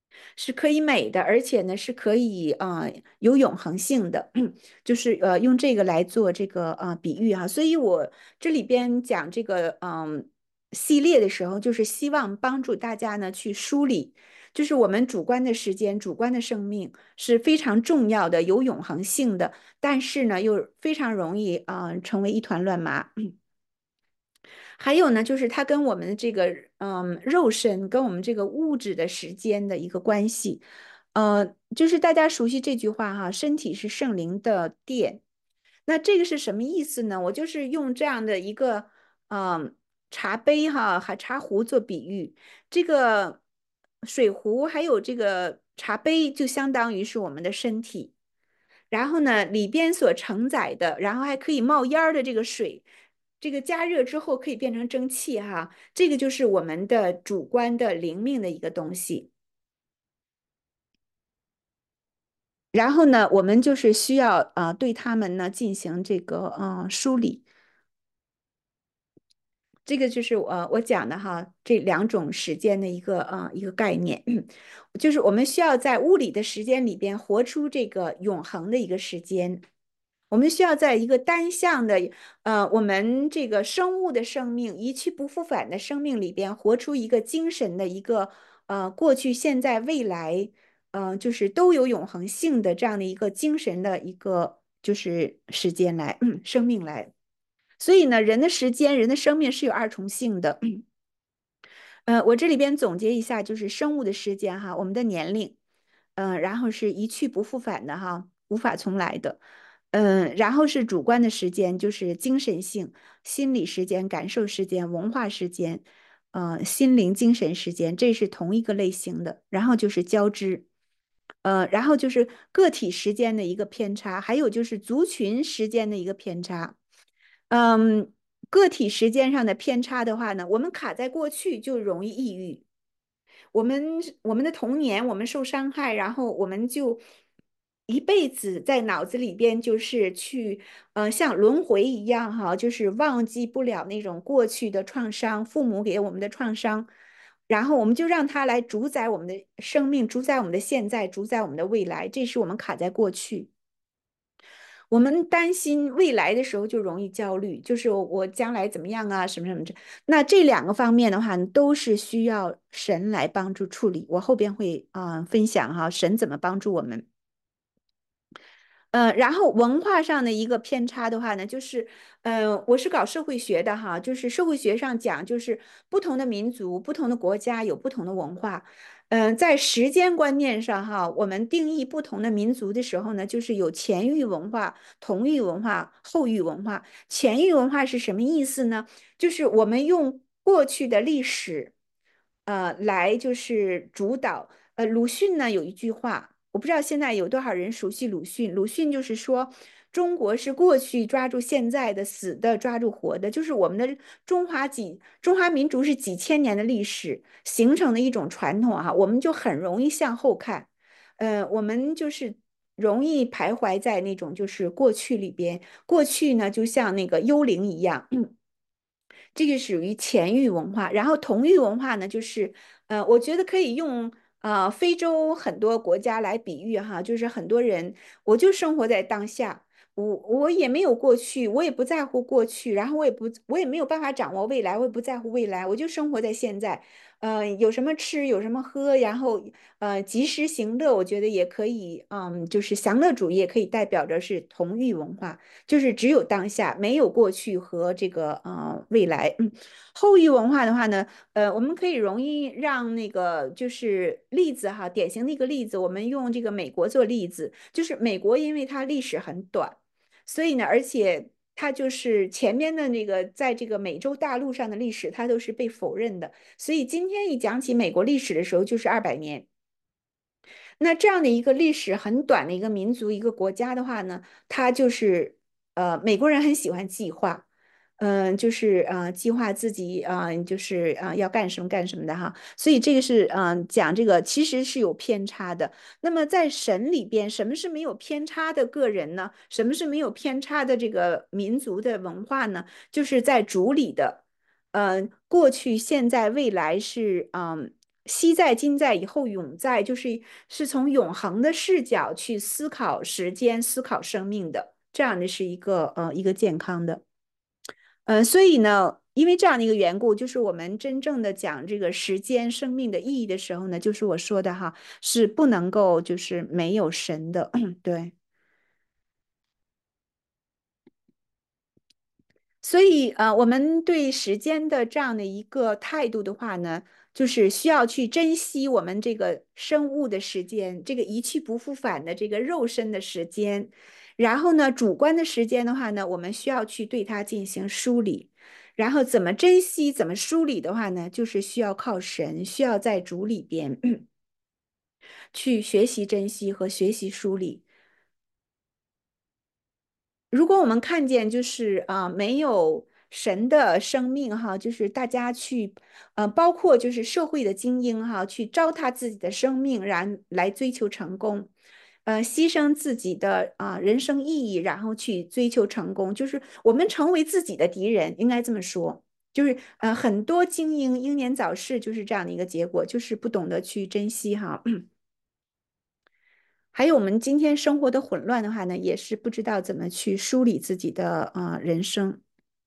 是可以美的，而且呢是可以啊、呃有永恒性的，就是呃用这个来做这个啊、呃比喻哈、所以我这里边讲这个嗯系列的时候，就是希望帮助大家呢去梳理，就是我们主观的时间、主观的生命是非常重要的、有永恒性的，但是呢又非常容易啊、呃成为一团乱麻。还有呢，就是它跟我们的这个嗯肉身跟我们这个物质的时间的一个关系，呃，就是大家熟悉这句话哈，身体是圣灵的殿。那这个是什么意思呢？我就是用这样的一个嗯茶杯哈，还茶壶做比喻，这个水壶还有这个茶杯就相当于是我们的身体。然后呢，里边所承载的，然后还可以冒烟儿的这个水，这个加热之后可以变成蒸汽哈，这个就是我们的主观的灵命的一个东西。然后呢，我们就是需要啊、呃对他们呢进行这个呃梳理。这个就是呃我讲的哈，这两种时间的一个呃一个概念，就是我们需要在物理的时间里边活出这个永恒的一个时间。我们需要在一个单向的，呃，我们这个生物的生命一去不复返的生命里边，活出一个精神的一个，呃，过去、现在、未来，呃，就是都有永恒性的这样的一个精神的一个就是时间来，嗯，生命来。所以呢，人的时间、人的生命是有二重性的。呃，我这里边总结一下，就是生物的时间哈，我们的年龄，嗯、然后是一去不复返的哈，无法重来的，嗯、然后是主观的时间，就是精神性、心理时间、感受时间、文化时间，呃，心灵精神时间，这是同一个类型的。然后就是交织，呃，然后就是个体时间的一个偏差，还有就是族群时间的一个偏差。嗯，个体时间上的偏差的话呢，我们卡在过去就容易抑郁。我们我们的童年，我们受伤害，然后我们就一辈子在脑子里边就是去，呃，像轮回一样哈，就是忘记不了那种过去的创伤，父母给我们的创伤，然后我们就让它来主宰我们的生命，主宰我们的现在，主宰我们的未来，这是我们卡在过去。我们担心未来的时候就容易焦虑，就是我我将来怎么样啊，什么什么这。那这两个方面的话，都是需要神来帮助处理。我后边会啊、呃分享哈，神怎么帮助我们。呃，然后文化上的一个偏差的话呢，就是，呃，我是搞社会学的哈，就是社会学上讲，就是不同的民族、不同的国家有不同的文化。嗯、在时间观念上哈，我们定义不同的民族的时候呢，就是有前域文化、同域文化、后域文化。前域文化是什么意思呢？就是我们用过去的历史，呃，来就是主导。呃，鲁迅呢有一句话。我不知道现在有多少人熟悉鲁迅。鲁迅就是说，中国是过去抓住现在的，死的抓住活的，就是我们的中华几中华民族是几千年的历史形成的一种传统哈，我们就很容易向后看，呃，我们就是容易徘徊在那种就是过去里边，过去呢就像那个幽灵一样。这个属于前域文化，然后同域文化呢，就是呃，我觉得可以用呃非洲很多国家来比喻哈，就是很多人我就生活在当下，我我也没有过去，我也不在乎过去，然后我也不我也没有办法掌握未来，我也不在乎未来，我就生活在现在，呃，有什么吃，有什么喝，然后呃及时行乐，我觉得也可以，嗯，就是享乐主义也可以代表着是同域文化。就是只有当下，没有过去和这个呃未来。嗯，后域文化的话呢，呃，我们可以容易让那个就是例子哈，典型的一个例子，我们用这个美国做例子，就是美国因为它历史很短，所以呢，而且它就是前面的那个在这个美洲大陆上的历史，它都是被否认的，所以今天一讲起美国历史的时候，就是二百年。那这样的一个历史很短的一个民族、一个国家的话呢，它就是呃，美国人很喜欢计划，嗯、就是呃，计划自己啊、呃就是啊、呃要干什么干什么的哈。所以这个是嗯、呃讲这个其实是有偏差的。那么在神里边，什么是没有偏差的个人呢？什么是没有偏差的这个民族的文化呢？就是在主里的。嗯、呃过去、现在、未来是嗯、 昔在、今在、以后永在，就是是从永恒的视角去思考时间、思考生命的，这样的是一个呃一个健康的。呃，所以呢，因为这样的一个缘故，就是我们真正的讲这个时间、生命的意义的时候呢，就是我说的哈，是不能够就是没有神的，对。所以，呃，我们对时间的这样的一个态度的话呢，就是需要去珍惜我们这个生物的时间，这个一去不复返的这个肉身的时间。然后呢，主观的时间的话呢，我们需要去对它进行梳理。然后怎么珍惜、怎么梳理的话呢，就是需要靠神，需要在主里边去学习珍惜和学习梳理。如果我们看见就是啊、呃没有神的生命哈，就是大家去呃包括就是社会的精英哈，去糟蹋自己的生命，然来追求成功，呃牺牲自己的啊、呃人生意义，然后去追求成功，就是我们成为自己的敌人，应该这么说。就是呃很多精英英年早逝就是这样的一个结果，就是不懂得去珍惜哈。还有我们今天生活的混乱的话呢，也是不知道怎么去梳理自己的啊、呃人生，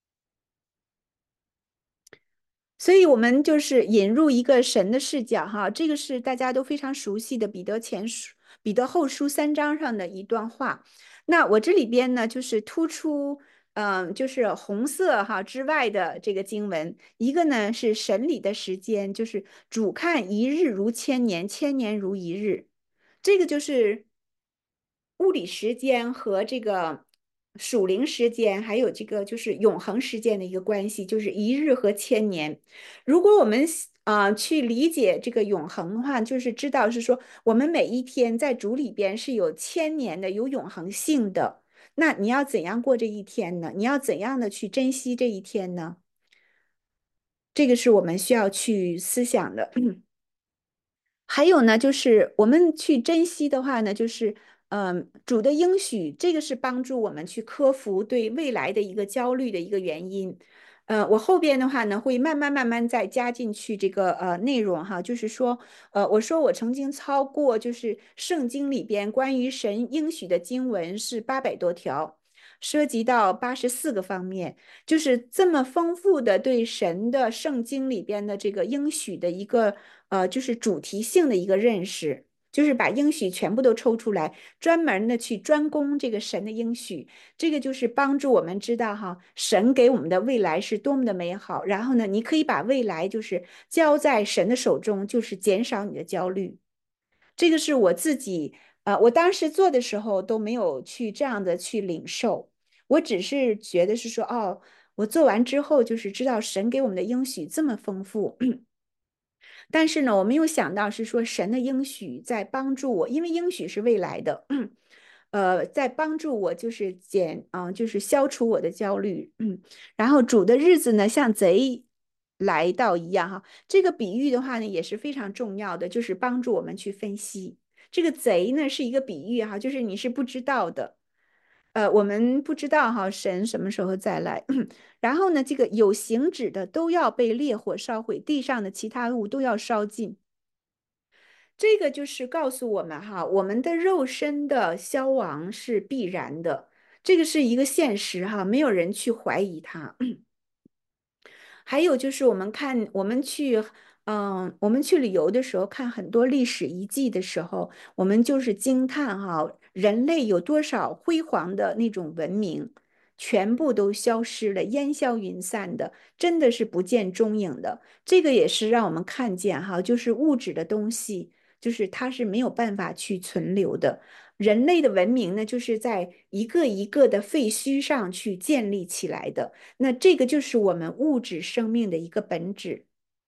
所以我们就是引入一个神的视角哈，这个是大家都非常熟悉的彼得前书、彼得后书三章上的一段话。那我这里边呢，就是突出嗯、呃就是红色哈之外的这个经文，一个呢是神里的时间，就是主看一日如千年，千年如一日。这个就是物理时间和这个属灵时间，还有这个就是永恒时间的一个关系，就是一日和千年。如果我们啊、呃去理解这个永恒的话，就是知道是说我们每一天在主里边是有千年的，有永恒性的。那你要怎样过这一天呢？你要怎样的去珍惜这一天呢？这个是我们需要去思想的。还有呢，就是我们去珍惜的话呢，就是嗯，主的应许，这个是帮助我们去克服对未来的一个焦虑的一个原因。呃，我后边的话呢，会慢慢慢慢再加进去这个呃内容哈，就是说，呃，我说我曾经操过，就是圣经里边关于神应许的经文是八百多条，涉及到八十四个方面。就是这么丰富的对神的圣经里边的这个应许的一个呃，就是主题性的一个认识，就是把应许全部都抽出来，专门的去专攻这个神的应许，这个就是帮助我们知道哈，神给我们的未来是多么的美好。然后呢，你可以把未来就是交在神的手中，就是减少你的焦虑。这个是我自己，呃，我当时做的时候都没有去这样的去领受，我只是觉得是说，哦，我做完之后就是知道神给我们的应许这么丰富，但是呢，我没有想到是说神的应许在帮助我，因为应许是未来的，呃，在帮助我就是减啊、呃就是消除我的焦虑，然后主的日子呢像贼来到一样哈。这个比喻的话呢也是非常重要的，就是帮助我们去分析这个贼呢是一个比喻哈，就是你是不知道的。呃，我们不知道哈，神什么时候再来。然后呢，这个有形质的都要被烈火烧毁，地上的其他物都要烧尽。这个就是告诉我们哈，我们的肉身的消亡是必然的，这个是一个现实哈，没有人去怀疑它。还有就是我们看，我们去，嗯，我们去旅游的时候，看很多历史遗迹的时候，我们就是惊叹哈，人类有多少辉煌的那种文明，全部都消失了，烟消云散的，真的是不见踪影的。这个也是让我们看见哈，就是物质的东西，就是它是没有办法去存留的。人类的文明呢，就是在一个一个的废墟上去建立起来的。那这个就是我们物质生命的一个本质。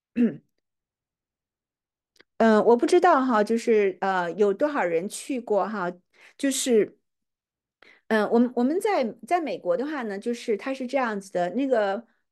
嗯、呃我不知道哈，就是呃，有多少人去过哈？就是，嗯、呃我们我们在在美国的话呢，就是它是这样子的，那个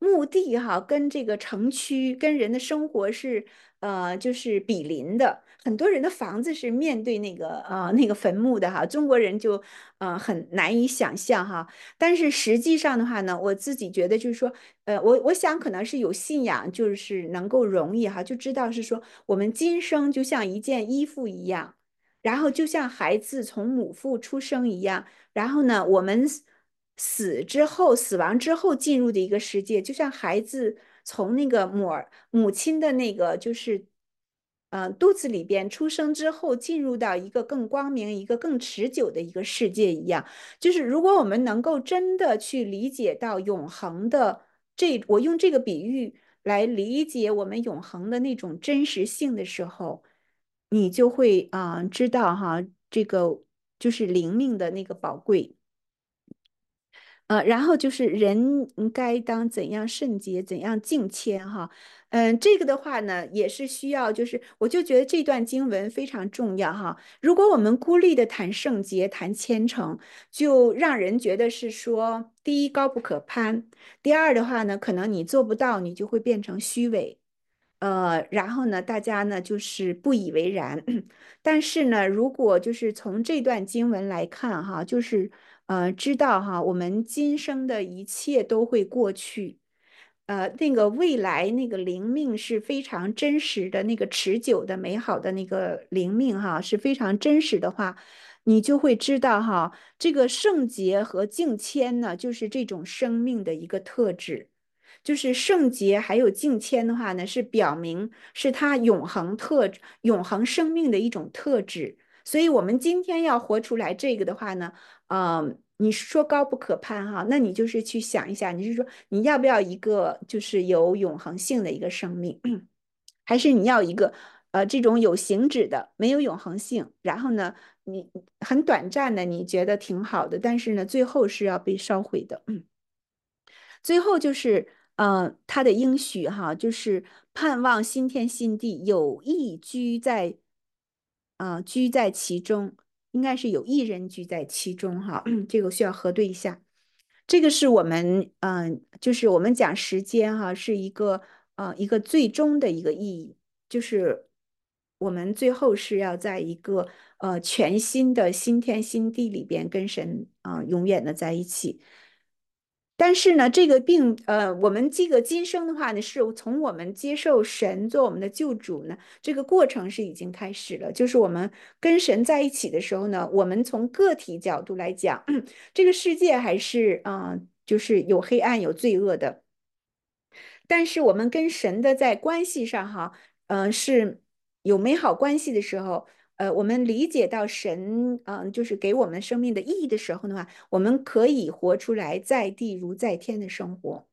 墓地哈跟这个城区跟人的生活是呃就是比邻的，很多人的房子是面对那个呃那个坟墓的哈，中国人就呃很难以想象哈。但是实际上的话呢，我自己觉得就是说，呃，我我想可能是有信仰，就是能够容易哈，就知道是说我们今生就像一件衣服一样，然后就像孩子从母腹出生一样。然后呢，我们死死之后，死亡之后进入的一个世界，就像孩子从那个母儿母亲的那个就是呃肚子里边出生之后，进入到一个更光明、一个更持久的一个世界一样。就是如果我们能够真的去理解到永恒的这，我用这个比喻来理解我们永恒的那种真实性的时候，你就会啊、呃知道哈，这个就是灵命的那个宝贵。呃，然后就是人应该当怎样圣洁，怎样敬谦哈。嗯，这个的话呢，也是需要，就是我就觉得这段经文非常重要哈。如果我们孤立的谈圣洁、谈虔诚，就让人觉得是说，第一高不可攀，第二的话呢，可能你做不到，你就会变成虚伪。呃，然后呢，大家呢就是不以为然。但是呢，如果就是从这段经文来看哈，就是呃知道哈，我们今生的一切都会过去，呃，那个未来那个灵命是非常真实的，那个持久的美好的那个灵命哈是非常真实的话，你就会知道哈，这个圣洁和敬谦呢，就是这种生命的一个特质。就是圣洁还有敬谦的话呢，是表明是他永恒特永恒生命的一种特质。所以，我们今天要活出来这个的话呢，呃，你说高不可攀哈，那你就是去想一下，你是说你要不要一个就是有永恒性的一个生命，还是你要一个呃这种有形质的没有永恒性，然后呢，你很短暂的你觉得挺好的，但是呢，最后是要被烧毁的。最后就是，呃，他的应许哈，就是盼望新天新地，有意居在，啊、居在其中，应该是有一人居在其中哈，这个需要核对一下。这个是我们，嗯、呃就是我们讲时间哈，是一个，呃，一个最终的一个意义，就是我们最后是要在一个呃全新的新天新地里边跟神啊、呃永远的在一起。但是呢，这个并呃，我们这个今生的话呢，是从我们接受神做我们的救主呢，这个过程是已经开始了。就是我们跟神在一起的时候呢，我们从个体角度来讲，这个世界还是啊、呃就是有黑暗、有罪恶的。但是我们跟神的在关系上哈，嗯、呃是有美好关系的时候，呃，我们理解到神，嗯、呃就是给我们生命的意义的时候的话，我们可以活出来在地如在天的生活。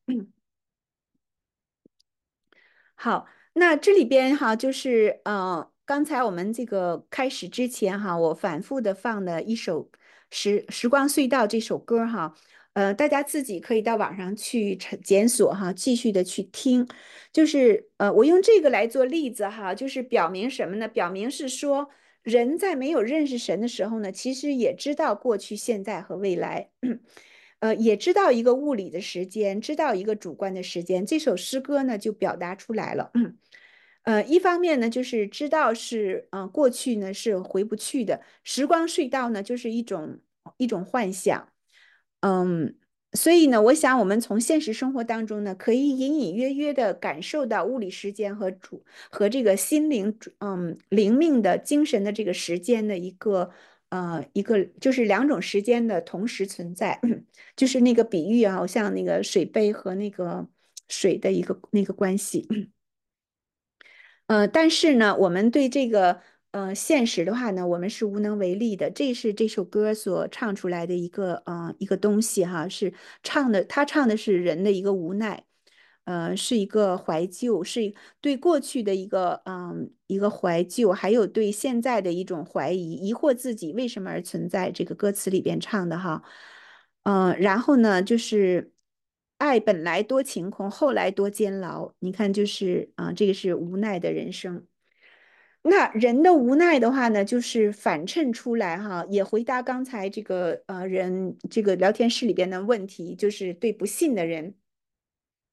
好，那这里边哈，就是呃，刚才我们这个开始之前哈，我反复的放了一首时《时光隧道》这首歌哈，呃，大家自己可以到网上去查检索哈，继续的去听。就是呃，我用这个来做例子哈，就是表明什么呢？表明是说，人在没有认识神的时候呢，其实也知道过去、现在和未来。呃，也知道一个物理的时间，知道一个主观的时间。这首诗歌呢，就表达出来了。呃，一方面呢，就是知道是，嗯、呃，过去呢是回不去的，时光隧道呢就是一种一种幻想。嗯，所以呢，我想我们从现实生活当中呢，可以隐隐约约的感受到物理时间和主和这个心灵，嗯，灵命的精神的这个时间的一个，呃，一个就是两种时间的同时存在。就是那个比喻啊，好像那个水杯和那个水的一个那个关系。呃，但是呢，我们对这个呃现实的话呢，我们是无能为力的。这是这首歌所唱出来的一个呃一个东西哈，是唱的，他唱的是人的一个无奈，呃，是一个怀旧，是对过去的一个嗯一个怀旧，还有对现在的一种怀疑，疑惑自己为什么而存在。这个歌词里边唱的哈。嗯、呃然后呢，就是爱本来多晴空，后来多监牢。你看，就是啊、这个是无奈的人生。那人的无奈的话呢，就是反衬出来哈，也回答刚才这个呃人这个聊天室里边的问题，就是对不信的人。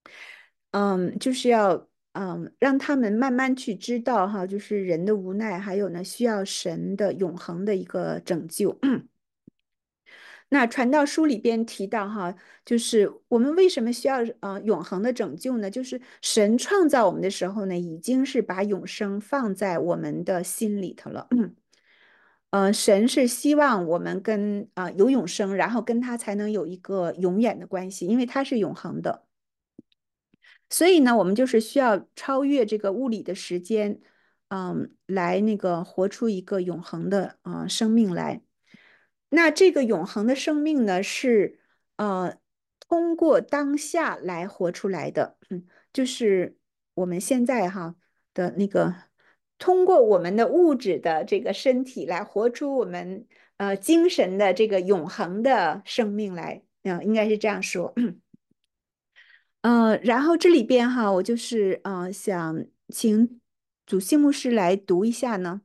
嗯，就是要嗯让他们慢慢去知道哈，就是人的无奈，还有呢需要神的永恒的一个拯救。那传道书里边提到哈，就是我们为什么需要呃永恒的拯救呢？就是神创造我们的时候呢，已经是把永生放在我们的心里头了。呃，神是希望我们跟啊、呃有永生，然后跟他才能有一个永远的关系，因为他是永恒的。所以呢，我们就是需要超越这个物理的时间，嗯，来那个活出一个永恒的啊、呃生命来。那这个永恒的生命呢，是呃通过当下来活出来的，嗯，就是我们现在哈的那个，通过我们的物质的这个身体来活出我们呃精神的这个永恒的生命来，嗯、应该是这样说。呃，然后这里边哈，我就是呃想请主谢牧师来读一下呢，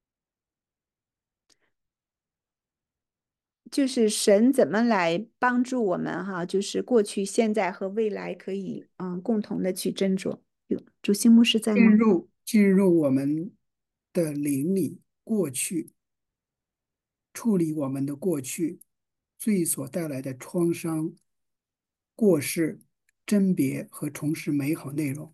就是神怎么来帮助我们哈，就是过去、现在和未来可以嗯共同的去斟酌。有主谢牧师在吗？ 进入进入我们的灵里，过去处理我们的过去罪所带来的创伤、过失、甄别和重拾美好内容。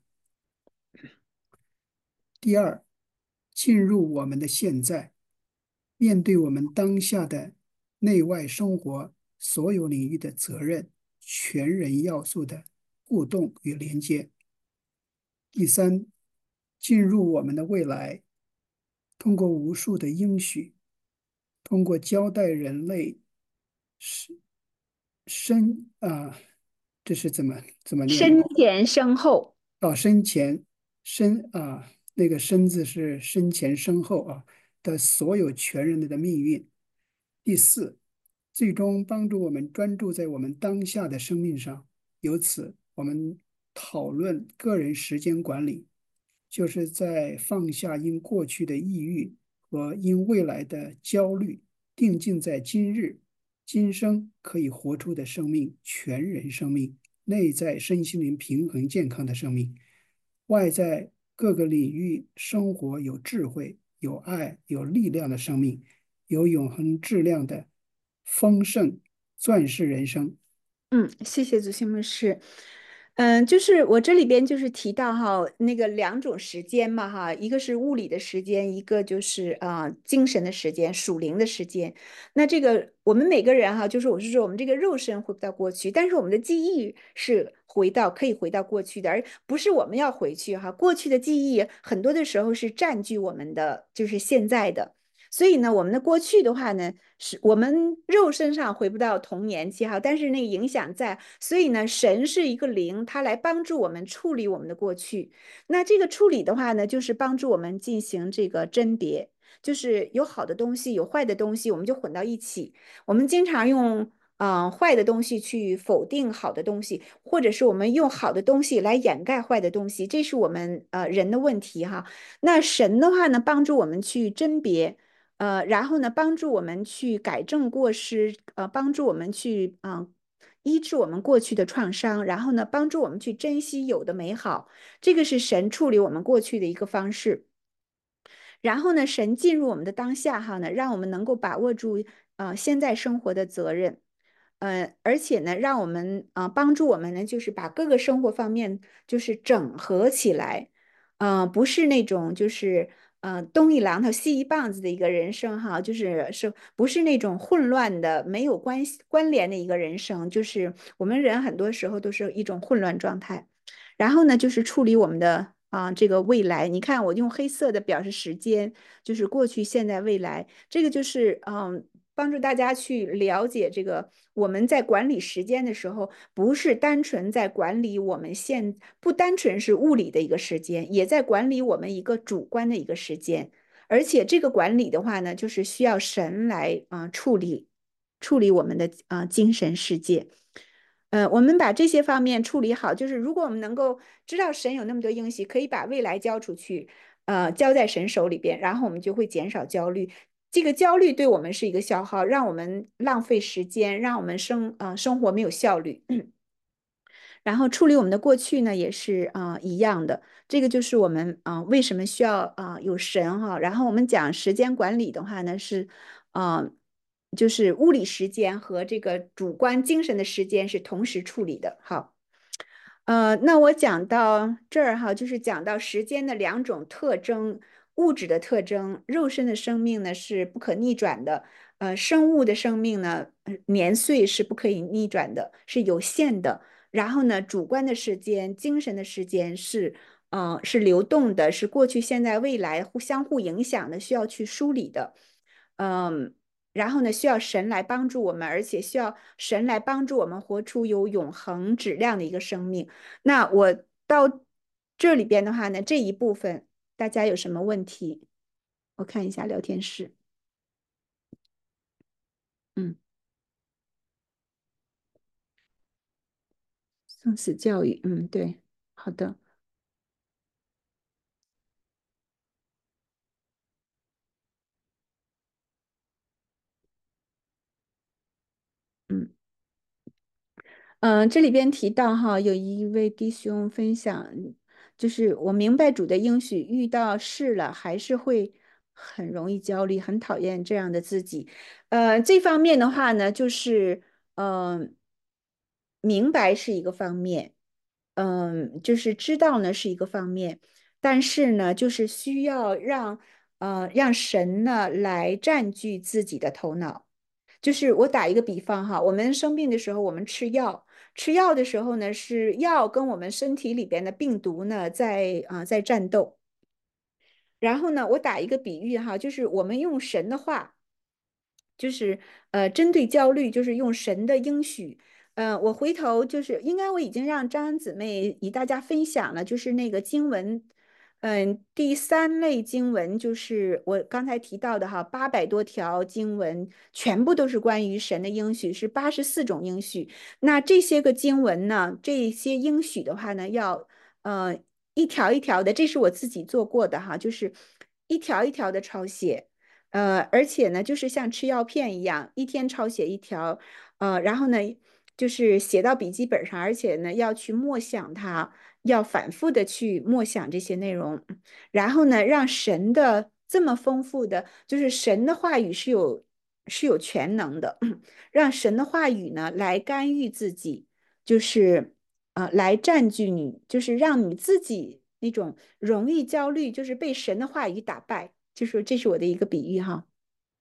第二，进入我们的现在，面对我们当下的内外生活所有领域的责任、全人要素的互动与连接。第三，进入我们的未来，通过无数的应许，通过交代人类是生啊，这是怎么怎么念？ 身前身后， 到生前身啊，那个身字是生前身后啊的所有全人类的命运。第四，最终帮助我们专注在我们当下的生命上，由此我们讨论个人时间管理，就是在放下因过去的抑郁和因未来的焦虑，定睛在今日、今生可以活出的生命，全人生命。内在身心灵平衡健康的生命，外在各个领域生活有智慧、有爱、有力量的生命，有永恒质量的丰盛钻石人生。 嗯，谢谢祖新牧师。嗯，就是我这里边就是提到哈，那个两种时间嘛哈，一个是物理的时间，一个就是啊、呃精神的时间、属灵的时间。那这个我们每个人哈，就是我是说我们这个肉身回不到过去，但是我们的记忆是回到可以回到过去的，而不是我们要回去哈。过去的记忆很多的时候是占据我们的就是现在的。所以呢，我们的过去的话呢，是我们肉身上回不到童年期哈，但是那个影响在，所以呢，神是一个灵，它来帮助我们处理我们的过去。那这个处理的话呢，就是帮助我们进行这个甄别，就是有好的东西，有坏的东西，我们就混到一起。我们经常用。嗯、呃坏的东西去否定好的东西，或者是我们用好的东西来掩盖坏的东西，这是我们呃人的问题哈。那神的话呢，帮助我们去甄别，呃，然后呢，帮助我们去改正过失，呃，帮助我们去嗯、呃医治我们过去的创伤，然后呢，帮助我们去珍惜有的美好，这个是神处理我们过去的一个方式。然后呢，神进入我们的当下哈呢，让我们能够把握住呃现在生活的责任，呃，而且呢，让我们啊、呃帮助我们呢，就是把各个生活方面就是整合起来，呃，不是那种就是呃东一榔头西一棒子的一个人生哈，就是是不是那种混乱的没有关系关联的一个人生，就是我们人很多时候都是一种混乱状态。然后呢，就是处理我们的啊这个未来。你看，我用黑色的表示时间，就是过去、现在、未来。这个就是嗯，帮助大家去了解这个我们在管理时间的时候，不是单纯在管理我们现，不单纯是物理的一个时间，也在管理我们一个主观的一个时间。而且这个管理的话呢，就是需要神来啊、呃处理处理我们的啊、呃精神世界。呃，我们把这些方面处理好，就是如果我们能够知道神有那么多应许，可以把未来交出去，呃，交在神手里边，然后我们就会减少焦虑。这个焦虑对我们是一个消耗，让我们浪费时间，让我们生呃生活没有效率。 然后处理我们的过去呢，也是啊、呃一样的。这个就是我们啊、呃为什么需要啊、呃有神哈。然后我们讲时间管理的话呢，是啊、呃就是物理时间和这个主观精神的时间是同时处理的。好。呃，那我讲到这儿哈，就是讲到时间的两种特征，物质的特征，肉身的生命呢是不可逆转的，呃，生物的生命呢，呃年岁是不可以逆转的，是有限的。然后呢，主观的时间、精神的时间是，呃，是流动的，是过去、现在、未来互相互影响的，需要去梳理的。嗯，然后呢，需要神来帮助我们，而且需要神来帮助我们活出有永恒质量的一个生命。那我到这里边的话呢，这一部分大家有什么问题？我看一下聊天室。嗯，生死教育，嗯，对，好的。嗯。嗯，这里边提到哈，有一位弟兄分享，就是我明白主的应许，遇到事了还是会很容易焦虑，很讨厌这样的自己。呃，这方面的话呢，就是嗯、呃明白是一个方面，嗯、就是知道呢是一个方面，但是呢，就是需要让呃让神呢来占据自己的头脑。就是我打一个比方哈，我们生病的时候，我们吃药。吃药的时候呢，是药跟我们身体里边的病毒呢在啊、呃在战斗。然后呢，我打一个比喻哈，就是我们用神的话，就是呃针对焦虑，就是用神的应许。呃，我回头就是应该我已经让张恩姊妹与大家分享了，就是那个经文。嗯，第三类经文就是我刚才提到的哈，八百多条经文，全部都是关于神的应许，是八十四种应许。那这些个经文呢，这些应许的话呢，要呃一条一条的，这是我自己做过的哈，就是一条一条的抄写，呃，而且呢，就是像吃药片一样，一天抄写一条，呃，然后呢，就是写到笔记本上，而且呢，要去默想它，要反复的去默想这些内容，然后呢，让神的这么丰富的，就是神的话语是有是有全能的。让神的话语呢来干预自己，就是呃来占据你，就是让你自己那种容易焦虑，就是被神的话语打败，就是这是我的一个比喻哈。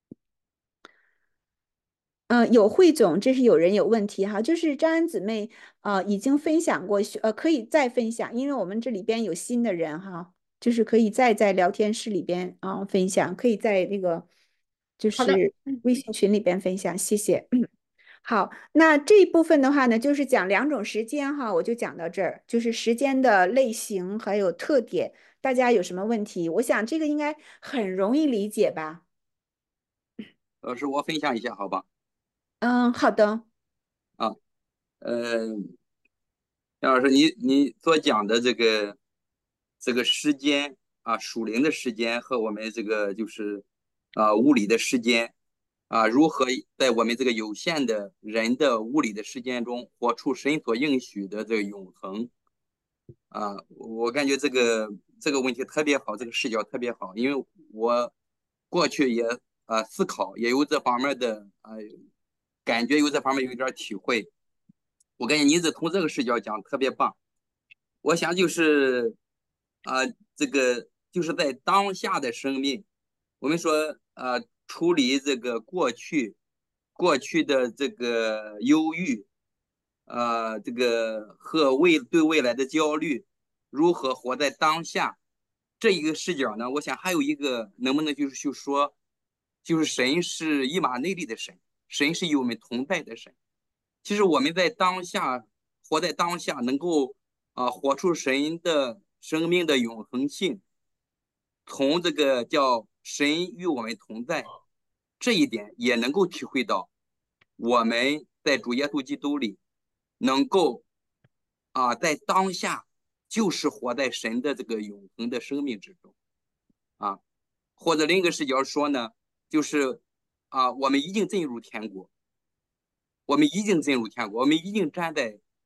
嗯、呃有汇总，这是有人有问题哈，就是张安姊妹呃已经分享过，呃可以再分享，因为我们这里边有新的人哈，就是可以再在聊天室里边啊、呃分享，可以在那个就好的， 是嗯， 微信群里边分享，谢谢。好，那这一部分的话呢，就是讲两种时间哈，我就讲到这儿，就是时间的类型还有特点，大家有什么问题？我想这个应该很容易理解吧？ 老师，我分享一下好吧？ 嗯，好的。 啊，呃，杨老师，你你所讲的这个这个时间啊，属灵的时间和我们这个就是啊物理的时间啊，如何在我们这个有限的人的物理的时间中，活出神所应许的这个永恒啊，我感觉这个这个问题特别好，这个视角特别好，因为我过去也啊思考，也有这方面的啊感觉，有这方面有一点体会。我感觉你这从这个视角讲特别棒。我想就是啊、呃这个就是在当下的生命，我们说呃，处理这个过去过去的这个忧郁，呃，这个和未对未来的焦虑，如何活在当下这一个视角呢？我想还有一个，能不能就是就说，就是神是以马内利的神，神是与我们同在的神。其实我们在当下，活在当下，能够啊、呃活出神的生命的永恒性，从这个叫神与我们同在这一点，也能够体会到我们在主耶稣基督里能够啊、在当下就是活在神的这个永恒的生命之中啊，或者另一个视角说呢，就是啊、我们已经进入天国，我们已经进入天国，我们已经站在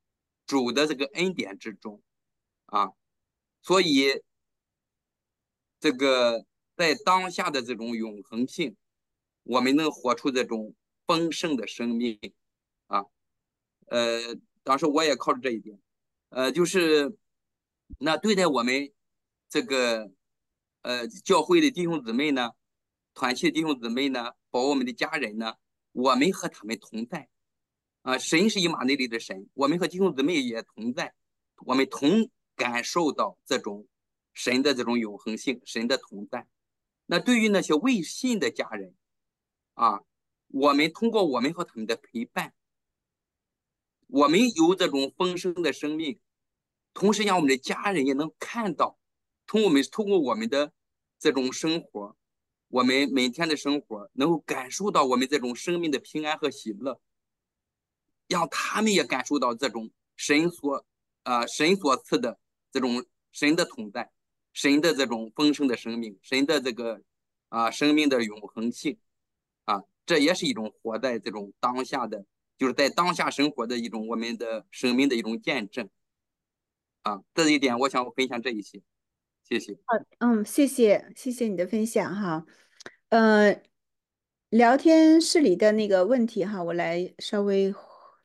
主的这个恩典之中啊，所以这个在当下的这种永恒性，我们能活出这种丰盛的生命啊。呃，当时我也靠着这一点，呃，就是那对待我们这个呃教会的弟兄姊妹呢，团契弟兄姊妹呢，包括我们的家人呢，我们和他们同在啊。神是以马内利的神，我们和弟兄姊妹也同在，我们同感受到这种神的这种永恒性，神的同在。那对于那些未信的家人啊，我们通过我们和他们的陪伴，我们有这种丰盛的生命，同时让我们的家人也能看到，通过我们通过我们的这种生活，我们每天的生活能够感受到我们这种生命的平安和喜乐，让他们也感受到这种神所啊、呃、神所赐的这种神的同在，神的这种丰盛的生命，神的这个啊、呃、生命的永恒性啊，这也是一种活在这种当下的，就是在当下生活的一种我们的生命的一种见证啊。这一点我想分享这一些，谢谢。 好，嗯，谢谢，谢谢你的分享哈。呃，聊天室里的那个问题哈，我来稍微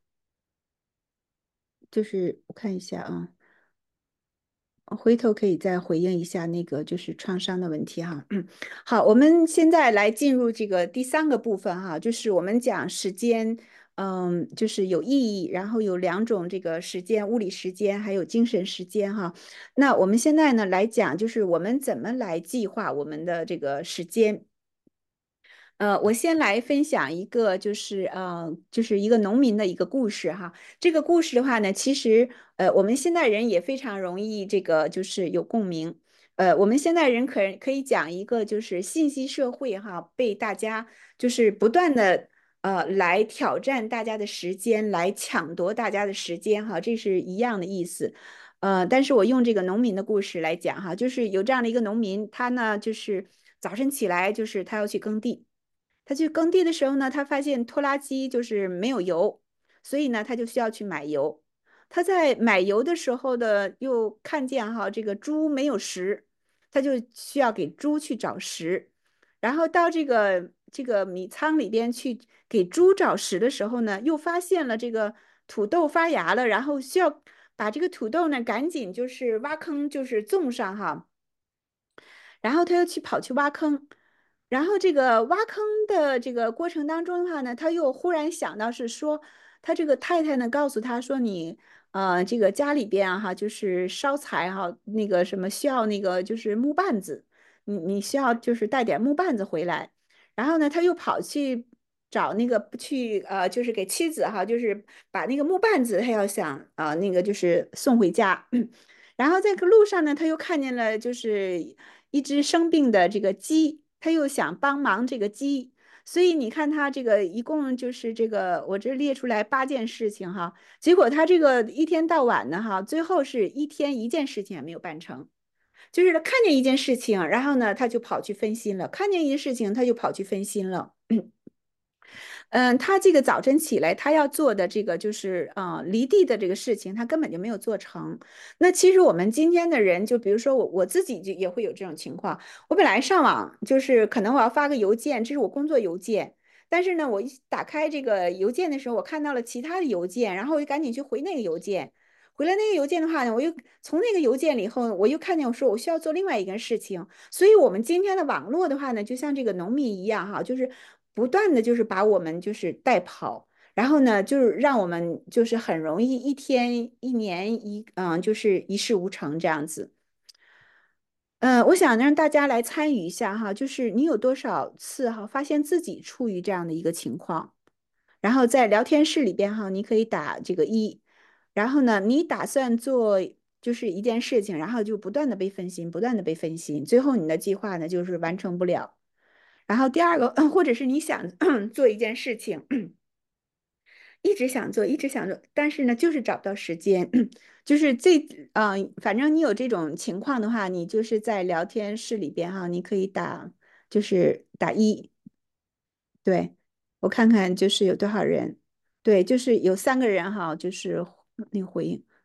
就是我看一下啊。回头可以再回应一下那个就是创伤的问题哈。好，我们现在来进入这个第三个部分哈，就是我们讲时间，嗯，就是有意义，然后有两种这个时间，物理时间还有精神时间哈。那我们现在呢来讲，就是我们怎么来计划我们的这个时间。呃，我先来分享一个，就是呃，就是一个农民的一个故事哈。这个故事的话呢，其实呃，我们现代人也非常容易这个就是有共鸣。呃，我们现代人可可以讲一个就是信息社会哈，被大家就是不断的呃来挑战大家的时间，来抢夺大家的时间哈，这是一样的意思。呃，但是我用这个农民的故事来讲哈，就是有这样的一个农民，他呢就是早晨起来就是他要去耕地。他去耕地的时候呢，他发现拖拉机就是没有油，所以呢，他就需要去买油。他在买油的时候的又看见哈，这个猪没有食，他就需要给猪去找食。然后到这个这个米仓里边去给猪找食的时候呢，又发现了这个土豆发芽了，然后需要把这个土豆呢赶紧就是挖坑，就是种上哈。然后他又去跑去挖坑，然后这个挖坑的这个过程当中的话呢，他又忽然想到是说，他这个太太呢告诉他说你呃这个家里边啊哈就是烧柴哈那个什么需要那个就是木棒子，你你需要就是带点木棒子回来，然后呢他又跑去找那个去呃就是给妻子哈就是把那个木棒子他要想啊、呃、那个就是送回家。然后在个路上呢，他又看见了就是一只生病的这个鸡，他又想帮忙这个鸡，所以你看他这个一共就是这个，我这列出来八件事情哈，结果他这个一天到晚的哈，最后是一天一件事情也没有办成，就是他看见一件事情，然后呢他就跑去分心了，看见一件事情他就跑去分心了。嗯，他这个早晨起来，他要做的这个就是呃离地的这个事情，他根本就没有做成。那其实我们今天的人，就比如说我我自己就也会有这种情况。我本来上网就是可能我要发个邮件，这是我工作邮件，但是呢，我一打开这个邮件的时候，我看到了其他的邮件，然后我就赶紧去回那个邮件。回来那个邮件的话呢，我又从那个邮件里后，我又看见我说我需要做另外一个事情，所以我们今天的网络的话呢，就像这个农民一样哈，就是不断的就是把我们就是带跑，然后呢，就是让我们就是很容易一天一年一嗯，就是一事无成这样子。嗯，我想让大家来参与一下哈，就是你有多少次哈发现自己处于这样的一个情况，然后在聊天室里边哈，你可以打这个一，然后呢，你打算做就是一件事情，然后就不断的被分心，不断的被分心，最后你的计划呢就是完成不了。然后第二个，或者是你想做一件事情，一直想做，一直想做，但是呢，就是找不到时间，就是这，嗯、呃反正你有这种情况的话，你就是在聊天室里边哈，你可以打，就是打一，对，我看看就是有多少人，对，就是有三个人哈，就是那个回应，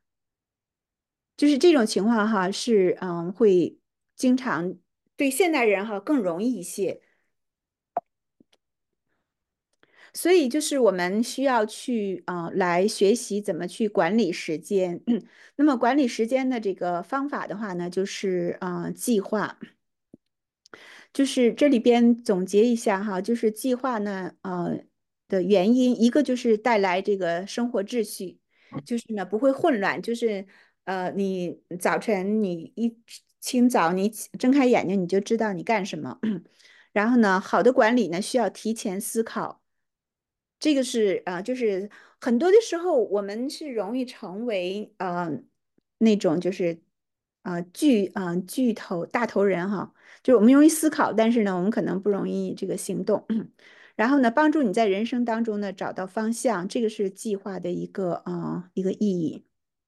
就是这种情况哈，是嗯会经常对现代人哈更容易一些。所以就是我们需要去啊、呃来学习怎么去管理时间。那么管理时间的这个方法的话呢，就是啊、呃计划。就是这里边总结一下哈，就是计划呢，呃的原因，一个就是带来这个生活秩序，就是呢不会混乱，就是呃你早晨你一清早你起睁开眼睛你就知道你干什么，然后呢好的管理呢需要提前思考，这个是啊、呃就是很多的时候我们是容易成为呃那种就是啊、呃巨啊、呃巨头大头人哈。就是我们容易思考，但是呢，我们可能不容易这个行动。然后呢，帮助你在人生当中呢找到方向，这个是计划的一个啊、呃一个意义，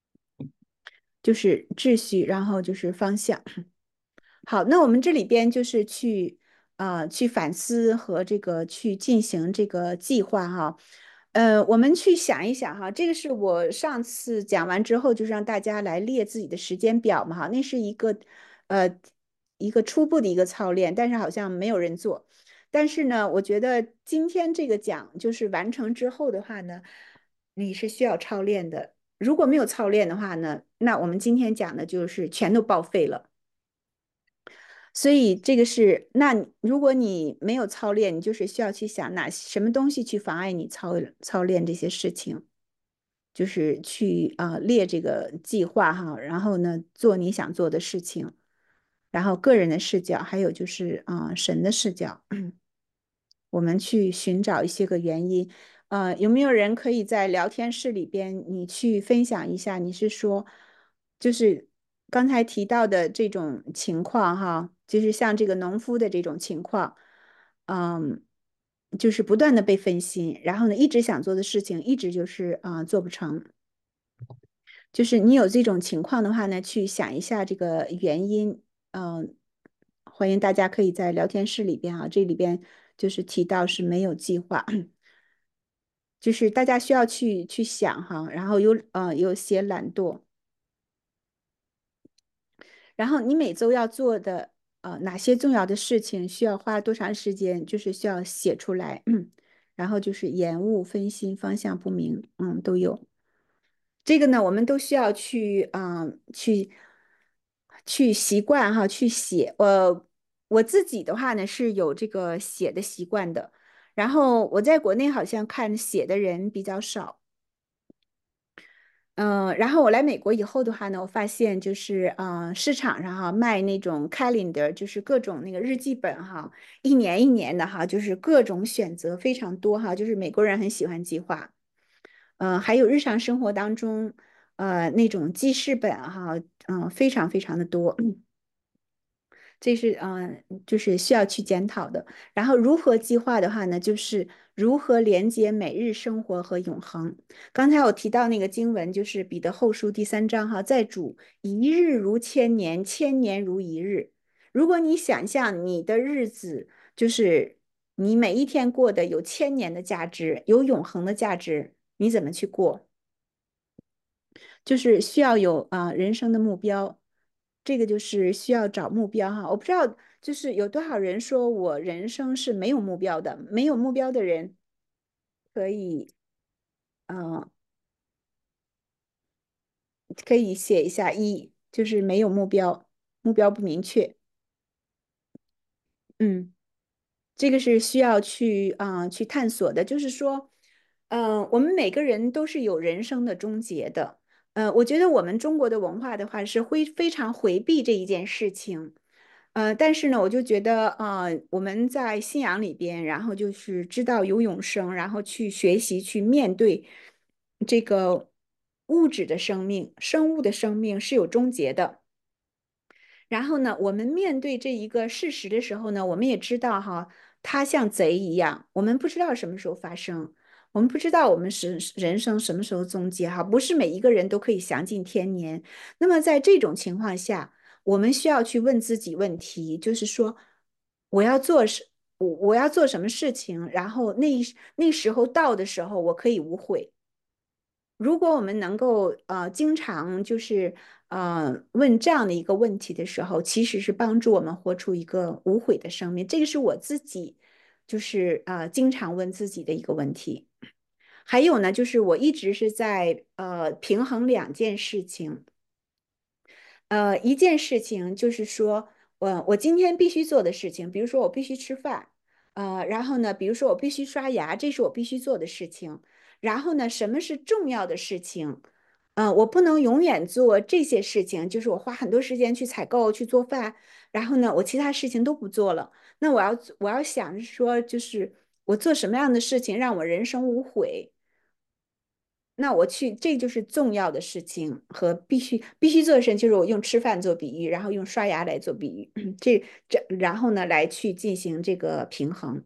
就是秩序，然后就是方向。好，那我们这里边就是去呃去反思和这个去进行这个计划哈。呃，我们去想一想哈，这个是我上次讲完之后，就是让大家来列自己的时间表嘛哈，那是一个呃一个初步的一个操练，但是好像没有人做。但是呢，我觉得今天这个讲就是完成之后的话呢，你是需要操练的。如果没有操练的话呢，那我们今天讲的就是全都报废了。所以这个是，那你如果你没有操练，你就是需要去想哪什么东西去妨碍你操操练这些事情，就是去啊、呃列这个计划哈，然后呢做你想做的事情，然后个人的视角，还有就是啊、呃神的视角，我们去寻找一些个原因。呃，有没有人可以在聊天室里边，你去分享一下？你是说，就是刚才提到的这种情况哈，就是像这个农夫的这种情况，嗯，就是不断的被分心，然后呢，一直想做的事情，一直就是啊、呃做不成。就是你有这种情况的话呢，去想一下这个原因。嗯、欢迎大家可以在聊天室里边啊，这里边就是提到是没有计划，就是大家需要去去想哈，然后有呃有些懒惰，然后你每周要做的呃哪些重要的事情需要花多长时间，就是需要写出来，然后就是延误、分心、方向不明，嗯都有。这个呢，我们都需要去，嗯，去去习惯哈，去写。呃，我自己的话呢是有这个写的习惯的，然后我在国内好像看写的人比较少。嗯，然后我来美国以后的话呢，我发现就是，嗯，市场上哈卖那种 calendar，就是各种那个日记本哈，一年一年的哈，就是各种选择非常多哈，就是美国人很喜欢计划。呃，还有日常生活当中，呃，那种记事本哈，嗯、非常非常的多。这是嗯、呃就是需要去检讨的。然后如何计划的话呢，就是如何连接每日生活和永恒。刚才我提到那个经文，就是彼得后书第三章哈，在主一日如千年，千年如一日。如果你想象你的日子，就是你每一天过的有千年的价值，有永恒的价值，你怎么去过？就是需要有啊、呃人生的目标，这个就是需要找目标哈。我不知道，就是有多少人说我人生是没有目标的，没有目标的人可以，嗯、可以写一下一，就是没有目标，目标不明确，嗯。这个是需要去啊、呃去探索的，就是说，嗯、我们每个人都是有人生的终结的。呃，我觉得我们中国的文化的话是会非常回避这一件事情。呃，但是呢，我就觉得，呃，我们在信仰里边，然后就是知道有永生，然后去学习去面对这个物质的生命、生物的生命是有终结的。然后呢，我们面对这一个事实的时候呢，我们也知道哈，它像贼一样，我们不知道什么时候发生，我们不知道我们是人生什么时候终结哈，不是每一个人都可以享尽天年。那么在这种情况下，我们需要去问自己问题，就是说，我要做什，我我要做什么事情，然后那那时候到的时候，我可以无悔。 如果我们能够呃经常就是呃问这样的一个问题的时候，其实是帮助我们活出一个无悔的生命。这个是我自己就是呃经常问自己的一个问题。还有呢，就是我一直是在呃平衡两件事情。呃，一件事情就是说，我我今天必须做的事情，比如说我必须吃饭，呃，然后呢，比如说我必须刷牙，这是我必须做的事情。然后呢，什么是重要的事情？嗯、我不能永远做这些事情，就是我花很多时间去采购、去做饭，然后呢，我其他事情都不做了。那我要我要想说，就是我做什么样的事情让我人生无悔？那我去，这就是重要的事情和必须必须做的事情，就是我用吃饭做比喻，然后用刷牙来做比喻，这这，然后呢来去进行这个平衡。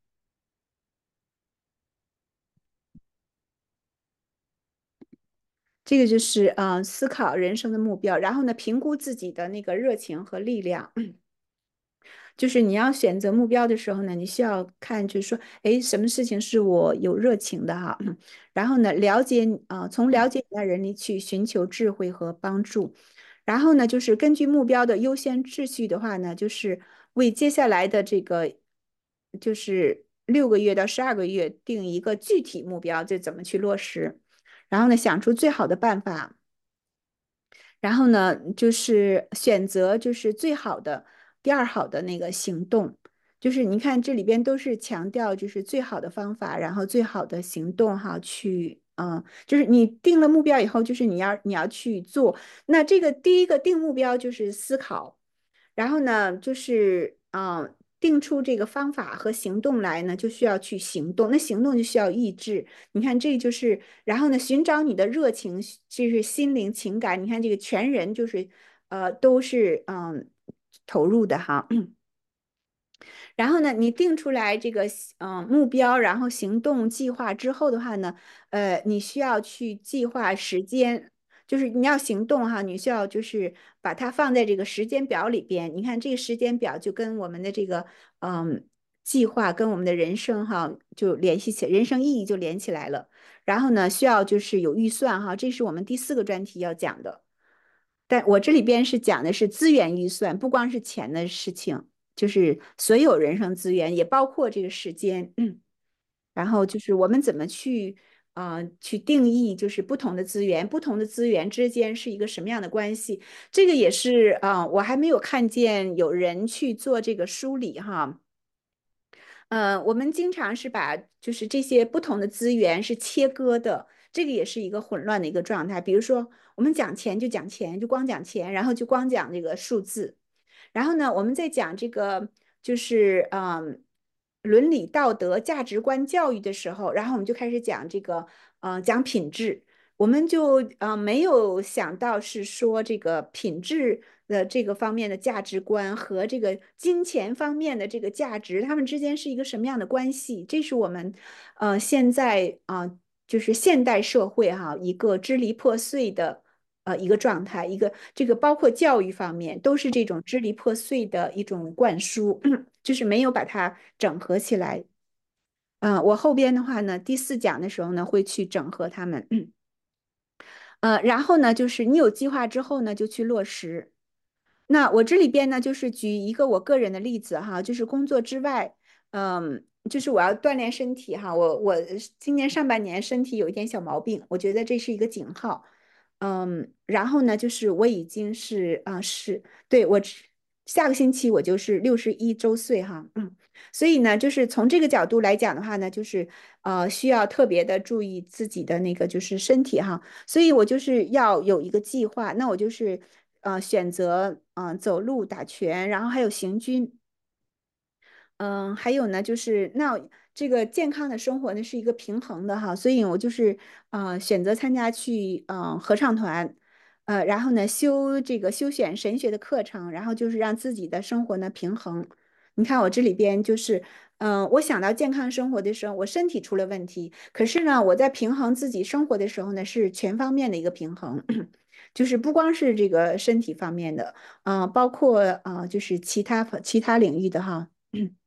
这个就是呃思考人生的目标，然后呢评估自己的那个热情和力量。就是你要选择目标的时候呢，你需要看，就是说，哎，什么事情是我有热情的哈？然后呢，了解啊、呃从了解你的人里去寻求智慧和帮助。然后呢，就是根据目标的优先秩序的话呢，就是为接下来的这个，就是六个月到十二个月定一个具体目标，就怎么去落实。然后呢，想出最好的办法。然后呢，就是选择就是最好的、第二好的那个行动，就是你看这里边都是强调就是最好的方法，然后最好的行动哈，去嗯、呃就是你定了目标以后，就是你要你要去做。那这个第一个定目标就是思考，然后呢，就是嗯、呃定出这个方法和行动来呢，就需要去行动。那行动就需要意志。你看，这就是，然后呢，寻找你的热情，就是心灵情感。你看，这个全人就是，呃，都是嗯投入的哈。然后呢，你定出来这个嗯、呃目标，然后行动计划之后的话呢，呃，你需要去计划时间，就是你要行动哈，你需要就是把它放在这个时间表里边。你看这个时间表就跟我们的这个嗯计划跟我们的人生哈就联系起，人生意义就连起来了。然后呢，需要就是有预算哈，这是我们第四个专题要讲的。但我这里边是讲的是资源预算，不光是钱的事情，就是所有人生资源，也包括这个时间。嗯，然后就是我们怎么去啊、呃去定义，就是不同的资源，不同的资源之间是一个什么样的关系？这个也是啊、呃我还没有看见有人去做这个梳理哈。呃，我们经常是把就是这些不同的资源是切割的，这个也是一个混乱的一个状态。比如说，我们讲钱就讲钱，就光讲钱，然后就光讲这个数字。然后呢，我们在讲这个就是嗯伦理道德价值观教育的时候，然后我们就开始讲这个呃讲品质。我们就呃没有想到是说这个品质的这个方面的价值观和这个金钱方面的这个价值，他们之间是一个什么样的关系？这是我们呃现在啊、呃就是现代社会哈一个支离破碎的呃一个状态，一个这个包括教育方面都是这种支离破碎的一种灌输，就是没有把它整合起来。嗯、呃我后边的话呢，第四讲的时候呢，会去整合他们。呃，然后呢，就是你有计划之后呢，就去落实。那我这里边呢，就是举一个我个人的例子哈，就是工作之外，嗯，就是我要锻炼身体哈。我我今年上半年身体有一点小毛病，我觉得这是一个警号。嗯，然后呢，就是我已经是啊、是对我下个星期我就是六十一周岁哈。嗯，所以呢，就是从这个角度来讲的话呢，就是呃需要特别的注意自己的那个就是身体哈。所以我就是要有一个计划，那我就是呃选择嗯、呃走路、打拳，然后还有行军。嗯，还有呢，就是那这个健康的生活呢是一个平衡的哈，所以我就是呃选择参加去嗯、呃合唱团，呃，然后呢修这个修选神学的课程，然后就是让自己的生活呢平衡。你看我这里边就是，嗯、我想到健康生活的时候，我身体出了问题，可是呢我在平衡自己生活的时候呢是全方面的一个平衡，就是不光是这个身体方面的，嗯、包括啊、呃就是其他其他领域的哈。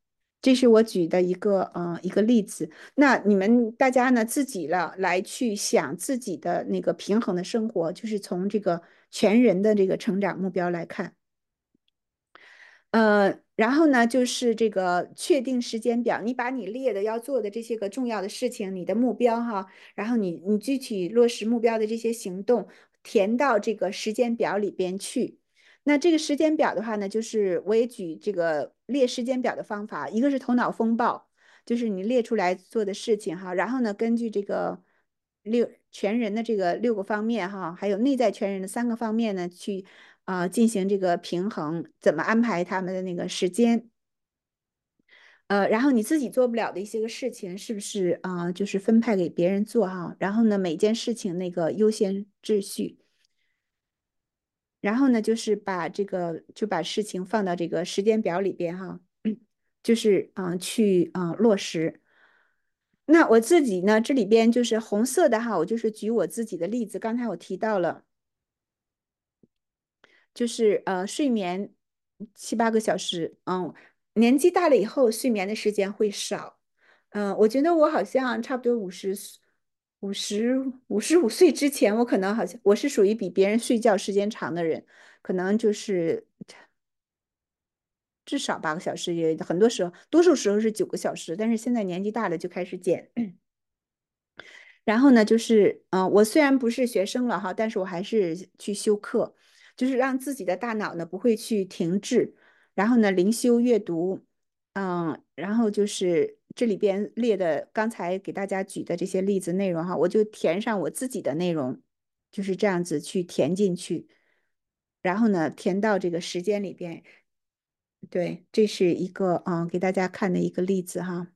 这是我举的一个呃一个例子。那你们大家呢自己了来去想自己的那个平衡的生活，就是从这个全人的这个成长目标来看。呃，然后呢，就是这个确定时间表，你把你列的要做的这些个重要的事情，你的目标哈，然后你你具体落实目标的这些行动，填到这个时间表里边去。那这个时间表的话呢，就是我也举这个列时间表的方法，一个是头脑风暴，就是你列出来做的事情哈，然后呢，根据这个六全人的这个六个方面哈，还有内在全人的三个方面呢，去啊、呃进行这个平衡，怎么安排他们的那个时间。呃，然后你自己做不了的一些个事情，是不是啊、呃就是分派给别人做哈？然后呢，每件事情那个优先秩序。然后呢，就是把这个就把事情放到这个时间表里边哈，就是嗯、呃去嗯、呃落实。那我自己呢，这里边就是红色的哈，我就是举我自己的例子。刚才我提到了，就是呃睡眠七八个小时，嗯，年纪大了以后睡眠的时间会少，嗯，我觉得我好像差不多五十五十五十五岁之前，我可能好像我是属于比别人睡觉时间长的人，可能就是至少八个小时，也很多时候多数时候是九个小时，但是现在年纪大了就开始减。然后呢，就是嗯、呃我虽然不是学生了哈，但是我还是去修课，就是让自己的大脑呢不会去停滞。然后呢，灵修阅读，嗯，然后就是这里边列的刚才给大家举的这些例子内容哈，我就填上我自己的内容，就是这样子去填进去，然后呢，填到这个时间里边。对，这是一个嗯给大家看的一个例子哈。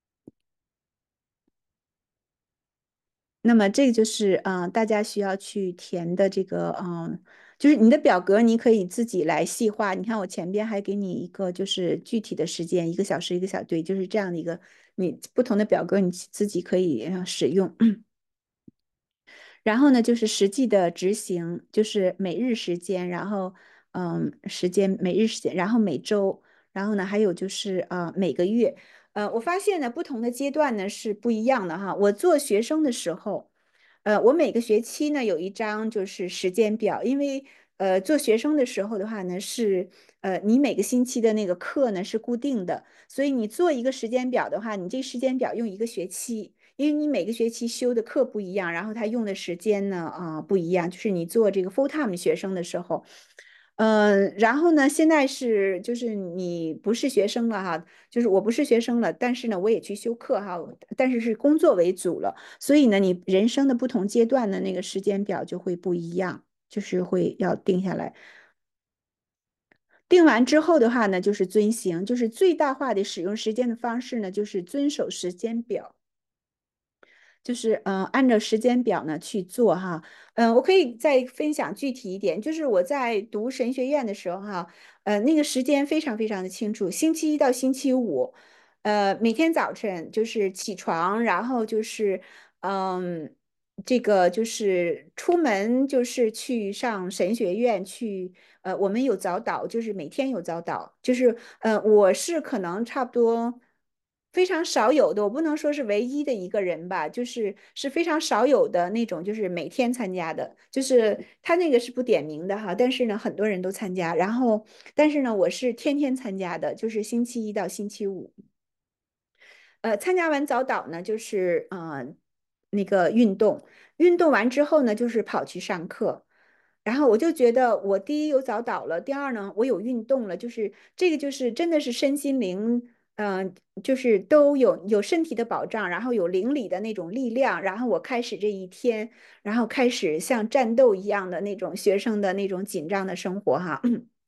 那么这个就是嗯、呃大家需要去填的这个嗯，就是你的表格，你可以自己来细化。你看我前边还给你一个就是具体的时间，一个小时一个小对，就是这样的一个你不同的表格你自己可以呃使用。然后呢，就是实际的执行，就是每日时间，然后嗯，时间每日时间，然后每周，然后呢，还有就是呃每个月，呃，我发现呢，不同的阶段呢是不一样的哈。我做学生的时候，呃，我每个学期呢有一张就是时间表，因为呃做学生的时候的话呢是呃你每个星期的那个课呢是固定的，所以你做一个时间表的话，你这时间表用一个学期。因为你每个学期修的课不一样，然后他用的时间呢啊、呃不一样，就是你做这个 full time 学生的时候，嗯、呃，然后呢，现在是就是你不是学生了哈，就是我不是学生了，但是呢，我也去修课哈，但是是工作为主了，所以呢，你人生的不同阶段的那个时间表就会不一样，就是会要定下来。定完之后的话呢，就是遵行，就是最大化的使用时间的方式呢，就是遵守时间表。就是嗯、呃按照时间表呢去做哈，嗯、呃我可以再分享具体一点，就是我在读神学院的时候哈，呃，那个时间非常非常的清楚，星期一到星期五，呃，每天早晨就是起床，然后就是嗯，这个就是出门就是去上神学院去，呃，我们有早祷，就是每天有早祷，就是呃，我是可能差不多。非常少有的，我不能说是唯一的一个人吧，就是是非常少有的那种，就是每天参加的，就是他那个是不点名的哈，但是呢，很多人都参加，然后但是呢，我是天天参加的，就是星期一到星期五。呃，参加完早祷呢，就是呃那个运动，运动完之后呢，就是跑去上课。然后我就觉得，我第一有早祷了，第二呢，我有运动了，就是这个就是真的是身心灵，嗯、就是都有有身体的保障，然后有灵里的那种力量，然后我开始这一天，然后开始像战斗一样的那种学生的那种紧张的生活哈。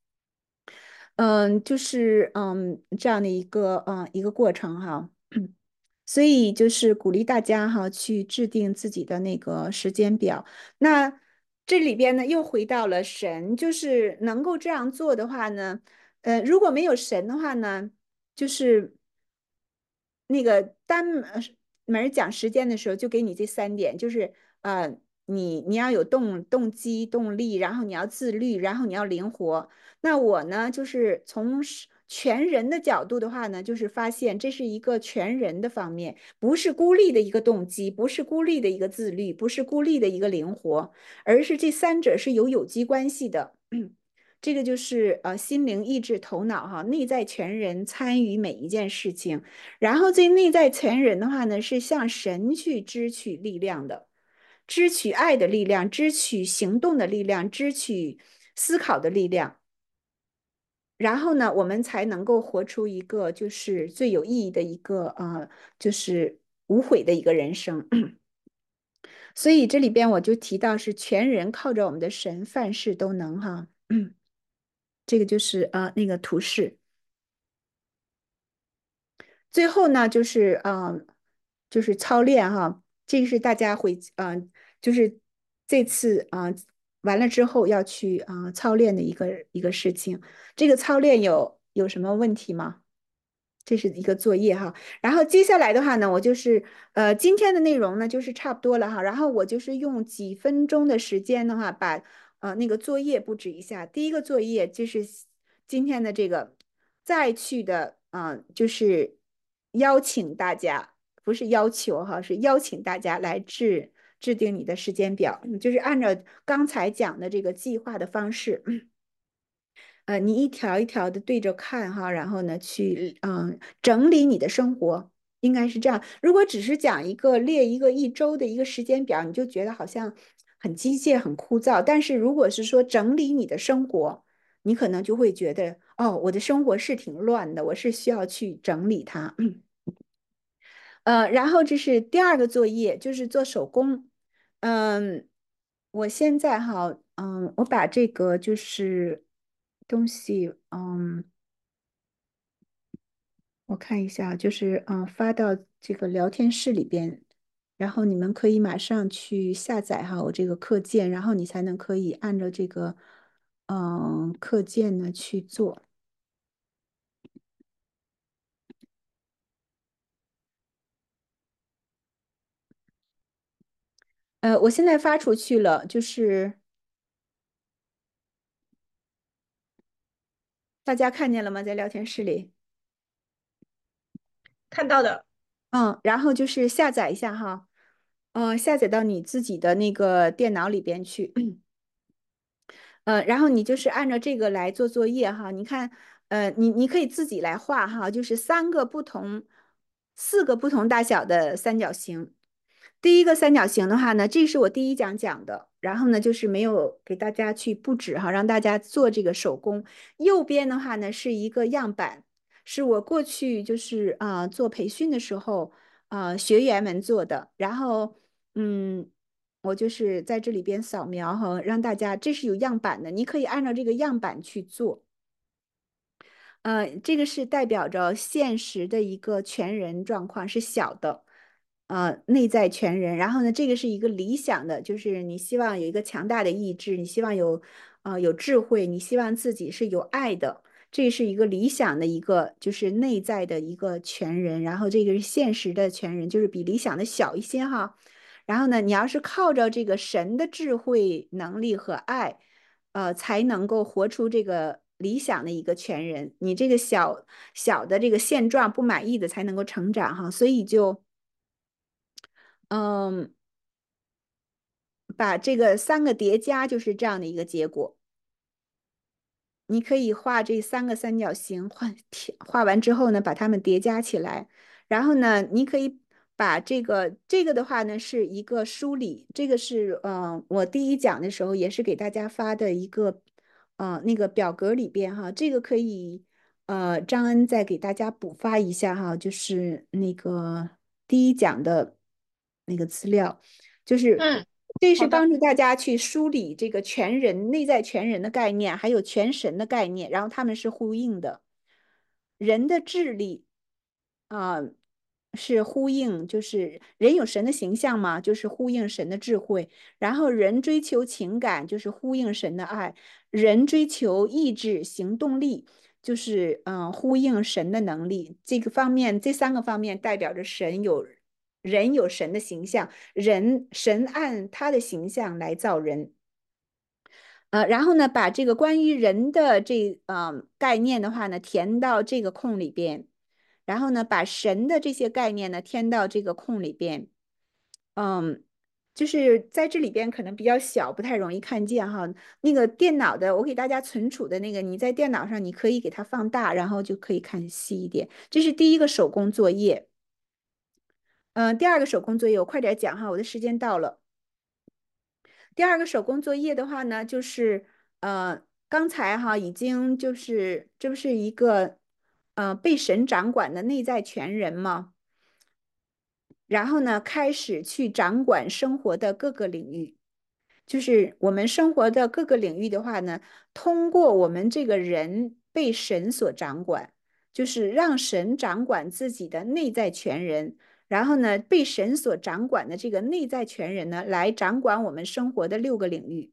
嗯，就是嗯这样的一个嗯一个过程哈，所以就是鼓励大家哈去制定自己的那个时间表。那这里边呢又回到了神，就是能够这样做的话呢，呃，如果没有神的话呢，就是那个单呃门讲时间的时候就给你这三点，就是呃你你要有动动机动力，然后你要自律，然后你要灵活。那我呢，就是从全人的角度的话呢，就是发现这是一个全人的方面，不是孤立的一个动机，不是孤立的一个自律，不是孤立的一个灵活，而是这三者是有有机关系的。这个就是呃心灵、意志、头脑哈，内在全人参与每一件事情。然后这内在全人的话呢，是向神去支取力量的，支取爱的力量，支取行动的力量，支取思考的力量。然后呢，我们才能够活出一个就是最有意义的一个呃，就是无悔的一个人生。所以这里边我就提到是全人靠着我们的神，凡事都能哈。这个就是呃那个图示。最后呢，就是嗯、呃就是操练哈，这个是大家会嗯、呃就是这次啊、呃完了之后要去啊、呃操练的一个一个事情。这个操练有有什么问题吗？这是一个作业哈。然后接下来的话呢，我就是呃今天的内容呢就是差不多了哈。然后我就是用几分钟的时间的话，把呃那个作业布置一下。第一个作业就是今天的这个再去的啊、呃就是邀请大家，不是要求哈，是邀请大家来制制定你的时间表，就是按照刚才讲的这个计划的方式。呃，你一条一条的对着看哈，然后呢，去嗯整理你的生活，应该是这样。如果只是讲一个列一个一周的一个时间表，你就觉得好像很机械、很枯燥。但是如果是说整理你的生活，你可能就会觉得，哦，我的生活是挺乱的，我是需要去整理它。呃，然后这是第二个作业，就是做手工。嗯，我现在哈，嗯，我把这个就是东西，嗯，我看一下，就是嗯发到这个聊天室里边，然后你们可以马上去下载哈我这个课件，然后你才能可以按照这个嗯课件呢去做。呃，我现在发出去了，就是大家看见了吗？在聊天室里。 看到的。 嗯，然后就是下载一下哈，呃，下载到你自己的那个电脑里边去。呃，然后你就是按照这个来做作业哈。你看，呃，你你可以自己来画哈，就是三个不同、四个不同大小的三角形。第一个三角形的话呢，这是我第一讲讲的，然后呢就是没有给大家去布置哈，让大家做这个手工。右边的话呢是一个样板，是我过去就是啊、呃做培训的时候啊、呃学员们做的，然后嗯。我就是在这里边扫描哈，让大家这是有样板的，你可以按照这个样板去做。呃，这个是代表着现实的一个全人状况，是小的，呃，内在全人。然后呢，这个是一个理想的，就是你希望有一个强大的意志，你希望有，呃，有智慧，你希望自己是有爱的，这是一个理想的一个，就是内在的一个全人。然后这个是现实的全人，就是比理想的小一些哈。然后呢，你要是靠着这个神的智慧、能力和爱。呃，才能够活出这个理想的一个全人。你这个小小的这个现状不满意的，才能够成长哈。所以就，嗯，把这个三个叠加，就是这样的一个结果。你可以画这三个三角形，画画完之后呢，把它们叠加起来。然后呢，你可以把这个这个的话呢，是一个梳理。这个是嗯、呃我第一讲的时候也是给大家发的一个呃那个表格里边哈，这个可以呃张恩再给大家补发一下哈，就是那个第一讲的那个资料，就是嗯， 这是好的。 帮助大家去梳理这个全人、内在全人的概念，还有全神的概念，然后他们是呼应的。人的智力啊、是呼应，就是人有神的形象嘛，就是呼应神的智慧。然后人追求情感，就是呼应神的爱；人追求意志、行动力，就是嗯、呃呼应神的能力。这个方面，这三个方面代表着神有人有神的形象，人神按他的形象来造人。 呃，然后呢，把这个关于人的这呃概念的话呢，填到这个空里边，然后呢，把神的这些概念呢填到这个空里边。嗯，就是在这里边可能比较小，不太容易看见哈。那个电脑的，我给大家存储的那个，你在电脑上你可以给它放大，然后就可以看细一点。这是第一个手工作业。嗯，第二个手工作业，我快点讲哈，我的时间到了。第二个手工作业的话呢，就是呃，刚才哈已经就是这不是一个呃被神掌管的内在全人吗？然后呢，开始去掌管生活的各个领域。就是我们生活的各个领域的话呢，通过我们这个人被神所掌管，就是让神掌管自己的内在全人，然后呢，被神所掌管的这个内在全人呢，来掌管我们生活的六个领域。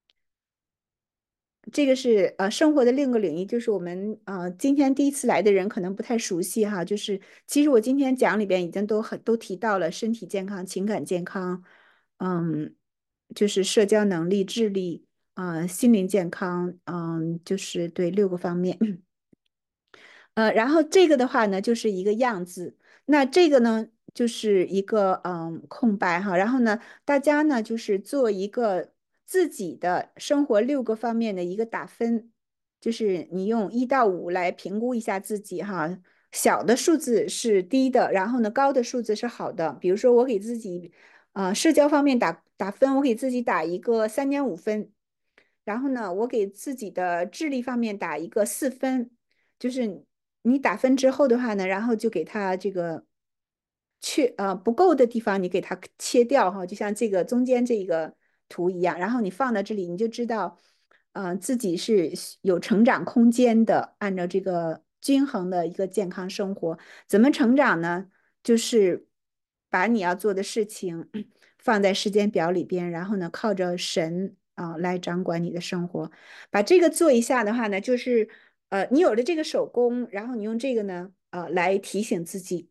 这个是呃生活的另一个领域，就是我们呃今天第一次来的人可能不太熟悉哈，就是其实我今天讲里边已经都很都提到了身体健康、情感健康，嗯，就是社交能力、智力，啊、心灵健康，嗯，就是对六个方面。呃，然后这个的话呢，就是一个样子。那这个呢，就是一个嗯空白哈。然后呢，大家呢就是做一个自己的生活六个方面的一个打分，就是你用一到五来评估一下自己哈。小的数字是低的，然后呢高的数字是好的。比如说我给自己呃社交方面打打分，我给自己打一个三点五分。然后呢，我给自己的智力方面打一个四分。就是你打分之后的话呢，然后就给它这个缺呃不够的地方，你给它切掉哈，就像这个中间这个图一样，然后你放到这里，你就知道，呃，自己是有成长空间的，按照这个均衡的一个健康生活，怎么成长呢？就是把你要做的事情放在时间表里边，然后呢，靠着神啊、呃来掌管你的生活。把这个做一下的话呢，就是呃，你有了这个手工，然后你用这个呢，呃，来提醒自己。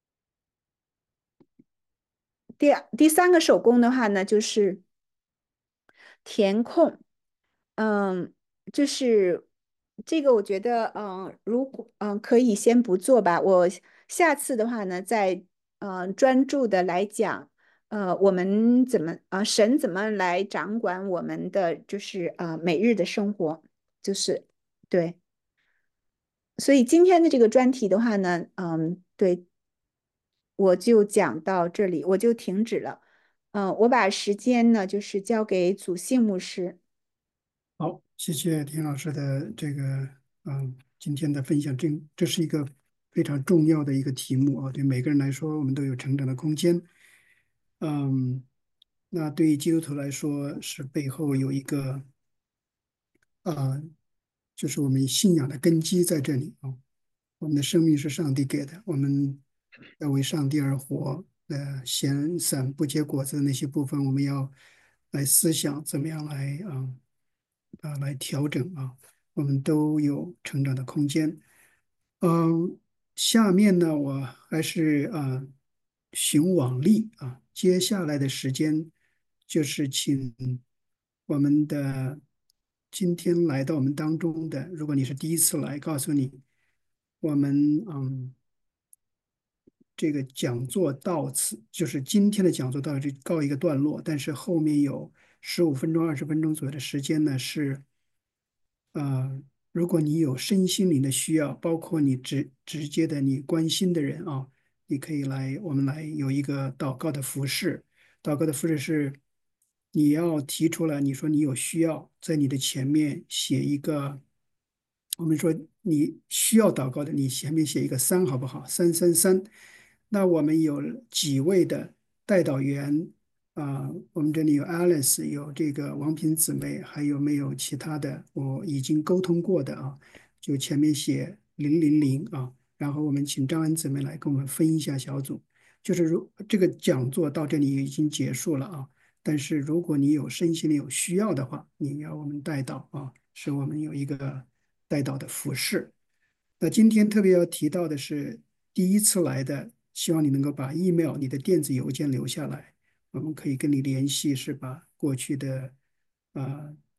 第二第三个手工的话呢，就是填空。嗯，就是这个，我觉得，嗯，如果嗯可以先不做吧，我下次的话呢，再嗯专注的来讲，呃，我们怎么啊、呃神怎么来掌管我们的就是呃每日的生活，就是对。所以今天的这个专题的话呢，嗯，对，我就讲到这里，我就停止了。嗯，我把时间呢，就是交给祖信牧师。 好，谢谢田老师的这个嗯今天的分享，这这是一个非常重要的一个题目啊，对每个人来说，我们都有成长的空间。嗯，那对于基督徒来说，是背后有一个啊，就是我们信仰的根基在这里啊。我们的生命是上帝给的，我们要为上帝而活。呃，闲散不结果子的那些部分，我们要来思想怎么样来啊啊来调整啊，我们都有成长的空间。嗯，下面呢，我还是啊寻往例啊，接下来的时间就是请我们的今天来到我们当中的，如果你是第一次来，告诉你我们嗯。这个讲座到此，就是今天的讲座到这告一个段落，但是后面有十五分钟、二十分钟左右的时间呢，是呃，如果你有身心灵的需要，包括你直直接的你关心的人啊，你可以来，我们来有一个祷告的服饰。祷告的服饰是你要提出来，你说你有需要，在你的前面写一个。我们说你需要祷告的，你前面写一个三，好不好？三三三。那我们有几位的代祷员啊、我们这里有 Alice，有这个王平姊妹，还有没有其他的？我已经沟通过的啊，就前面写零零零啊。然后我们请张恩姊妹来跟我们分一下小组。就是如这个讲座到这里已经结束了啊，但是如果你有身心里有需要的话，你要我们代祷啊，是我们有一个带到的服饰。那今天特别要提到的是，第一次来的，希望你能够把 email、你的电子邮件留下来，我们可以跟你联系，是把过去的呃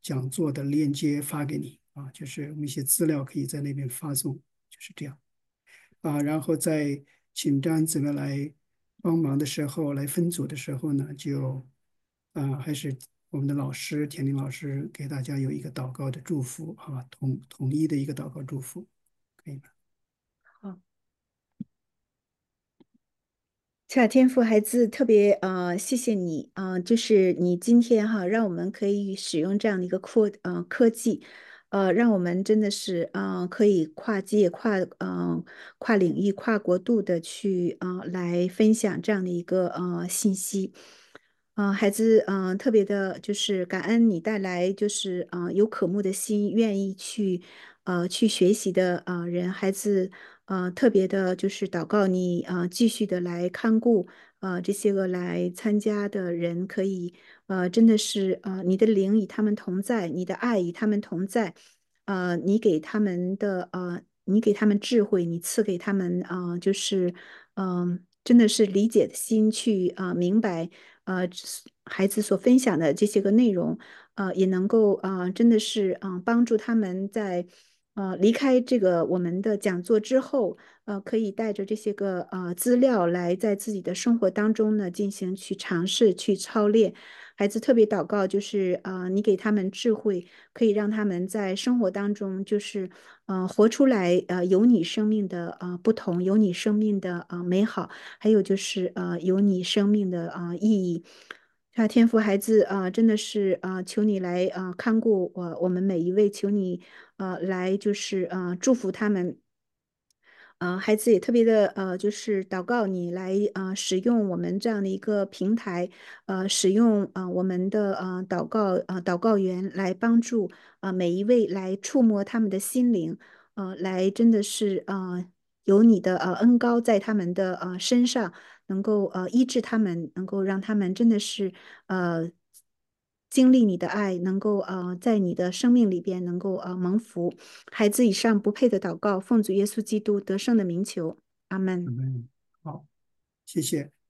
讲座的链接发给你啊，就是我们一些资料可以在那边发送，就是这样啊。然后在请张姊妹来帮忙的时候，来分组的时候呢，就啊还是我们的老师田林老师给大家有一个祷告的祝福，好吧，统统一的一个祷告祝福，可以吗？ 好。亲爱的天父，孩子特别呃，谢谢你啊、呃就是你今天哈，让我们可以使用这样的一个科呃科技，呃，让我们真的是呃可以跨界、跨呃跨领域、跨国度的去呃来分享这样的一个呃信息。呃，孩子，嗯、呃，特别的就是感恩你带来就是呃有渴慕的心，愿意去呃去学习的呃人，孩子。呃，特别的就是祷告你，呃，继续的来看顾，呃，这些个来参加的人，可以，呃，真的是，呃，你的灵与他们同在，你的爱与他们同在，呃，你给他们的，呃，你给他们智慧，你赐给他们，呃，就是，嗯、真的是理解的心去，呃，明白，呃，孩子所分享的这些个内容，呃，也能够，呃，真的是，嗯、呃，帮助他们在。呃，离开这个我们的讲座之后，呃，可以带着这些个呃资料来在自己的生活当中呢进行去尝试、去操练。孩子特别祷告，就是呃，你给他们智慧，可以让他们在生活当中就是呃活出来呃有你生命的呃不同，有你生命的呃美好，还有就是呃有你生命的呃意义。啊，天父孩子啊、呃真的是啊、呃求你来啊、呃看顾我我们每一位，求你呃来就是呃祝福他们。呃，孩子也特别的呃，就是祷告你来呃使用我们这样的一个平台，呃，使用呃我们的呃祷告呃祷告员来帮助呃每一位来触摸他们的心灵，呃，来真的是呃有你的呃恩高在他们的呃身上，能够呃医治他们，能够让他们真的是呃经历你的爱，能够呃在你的生命里边能够呃蒙福。孩子以上不配的祷告，奉主耶稣基督得胜的名求，阿门。 嗯，好，谢谢。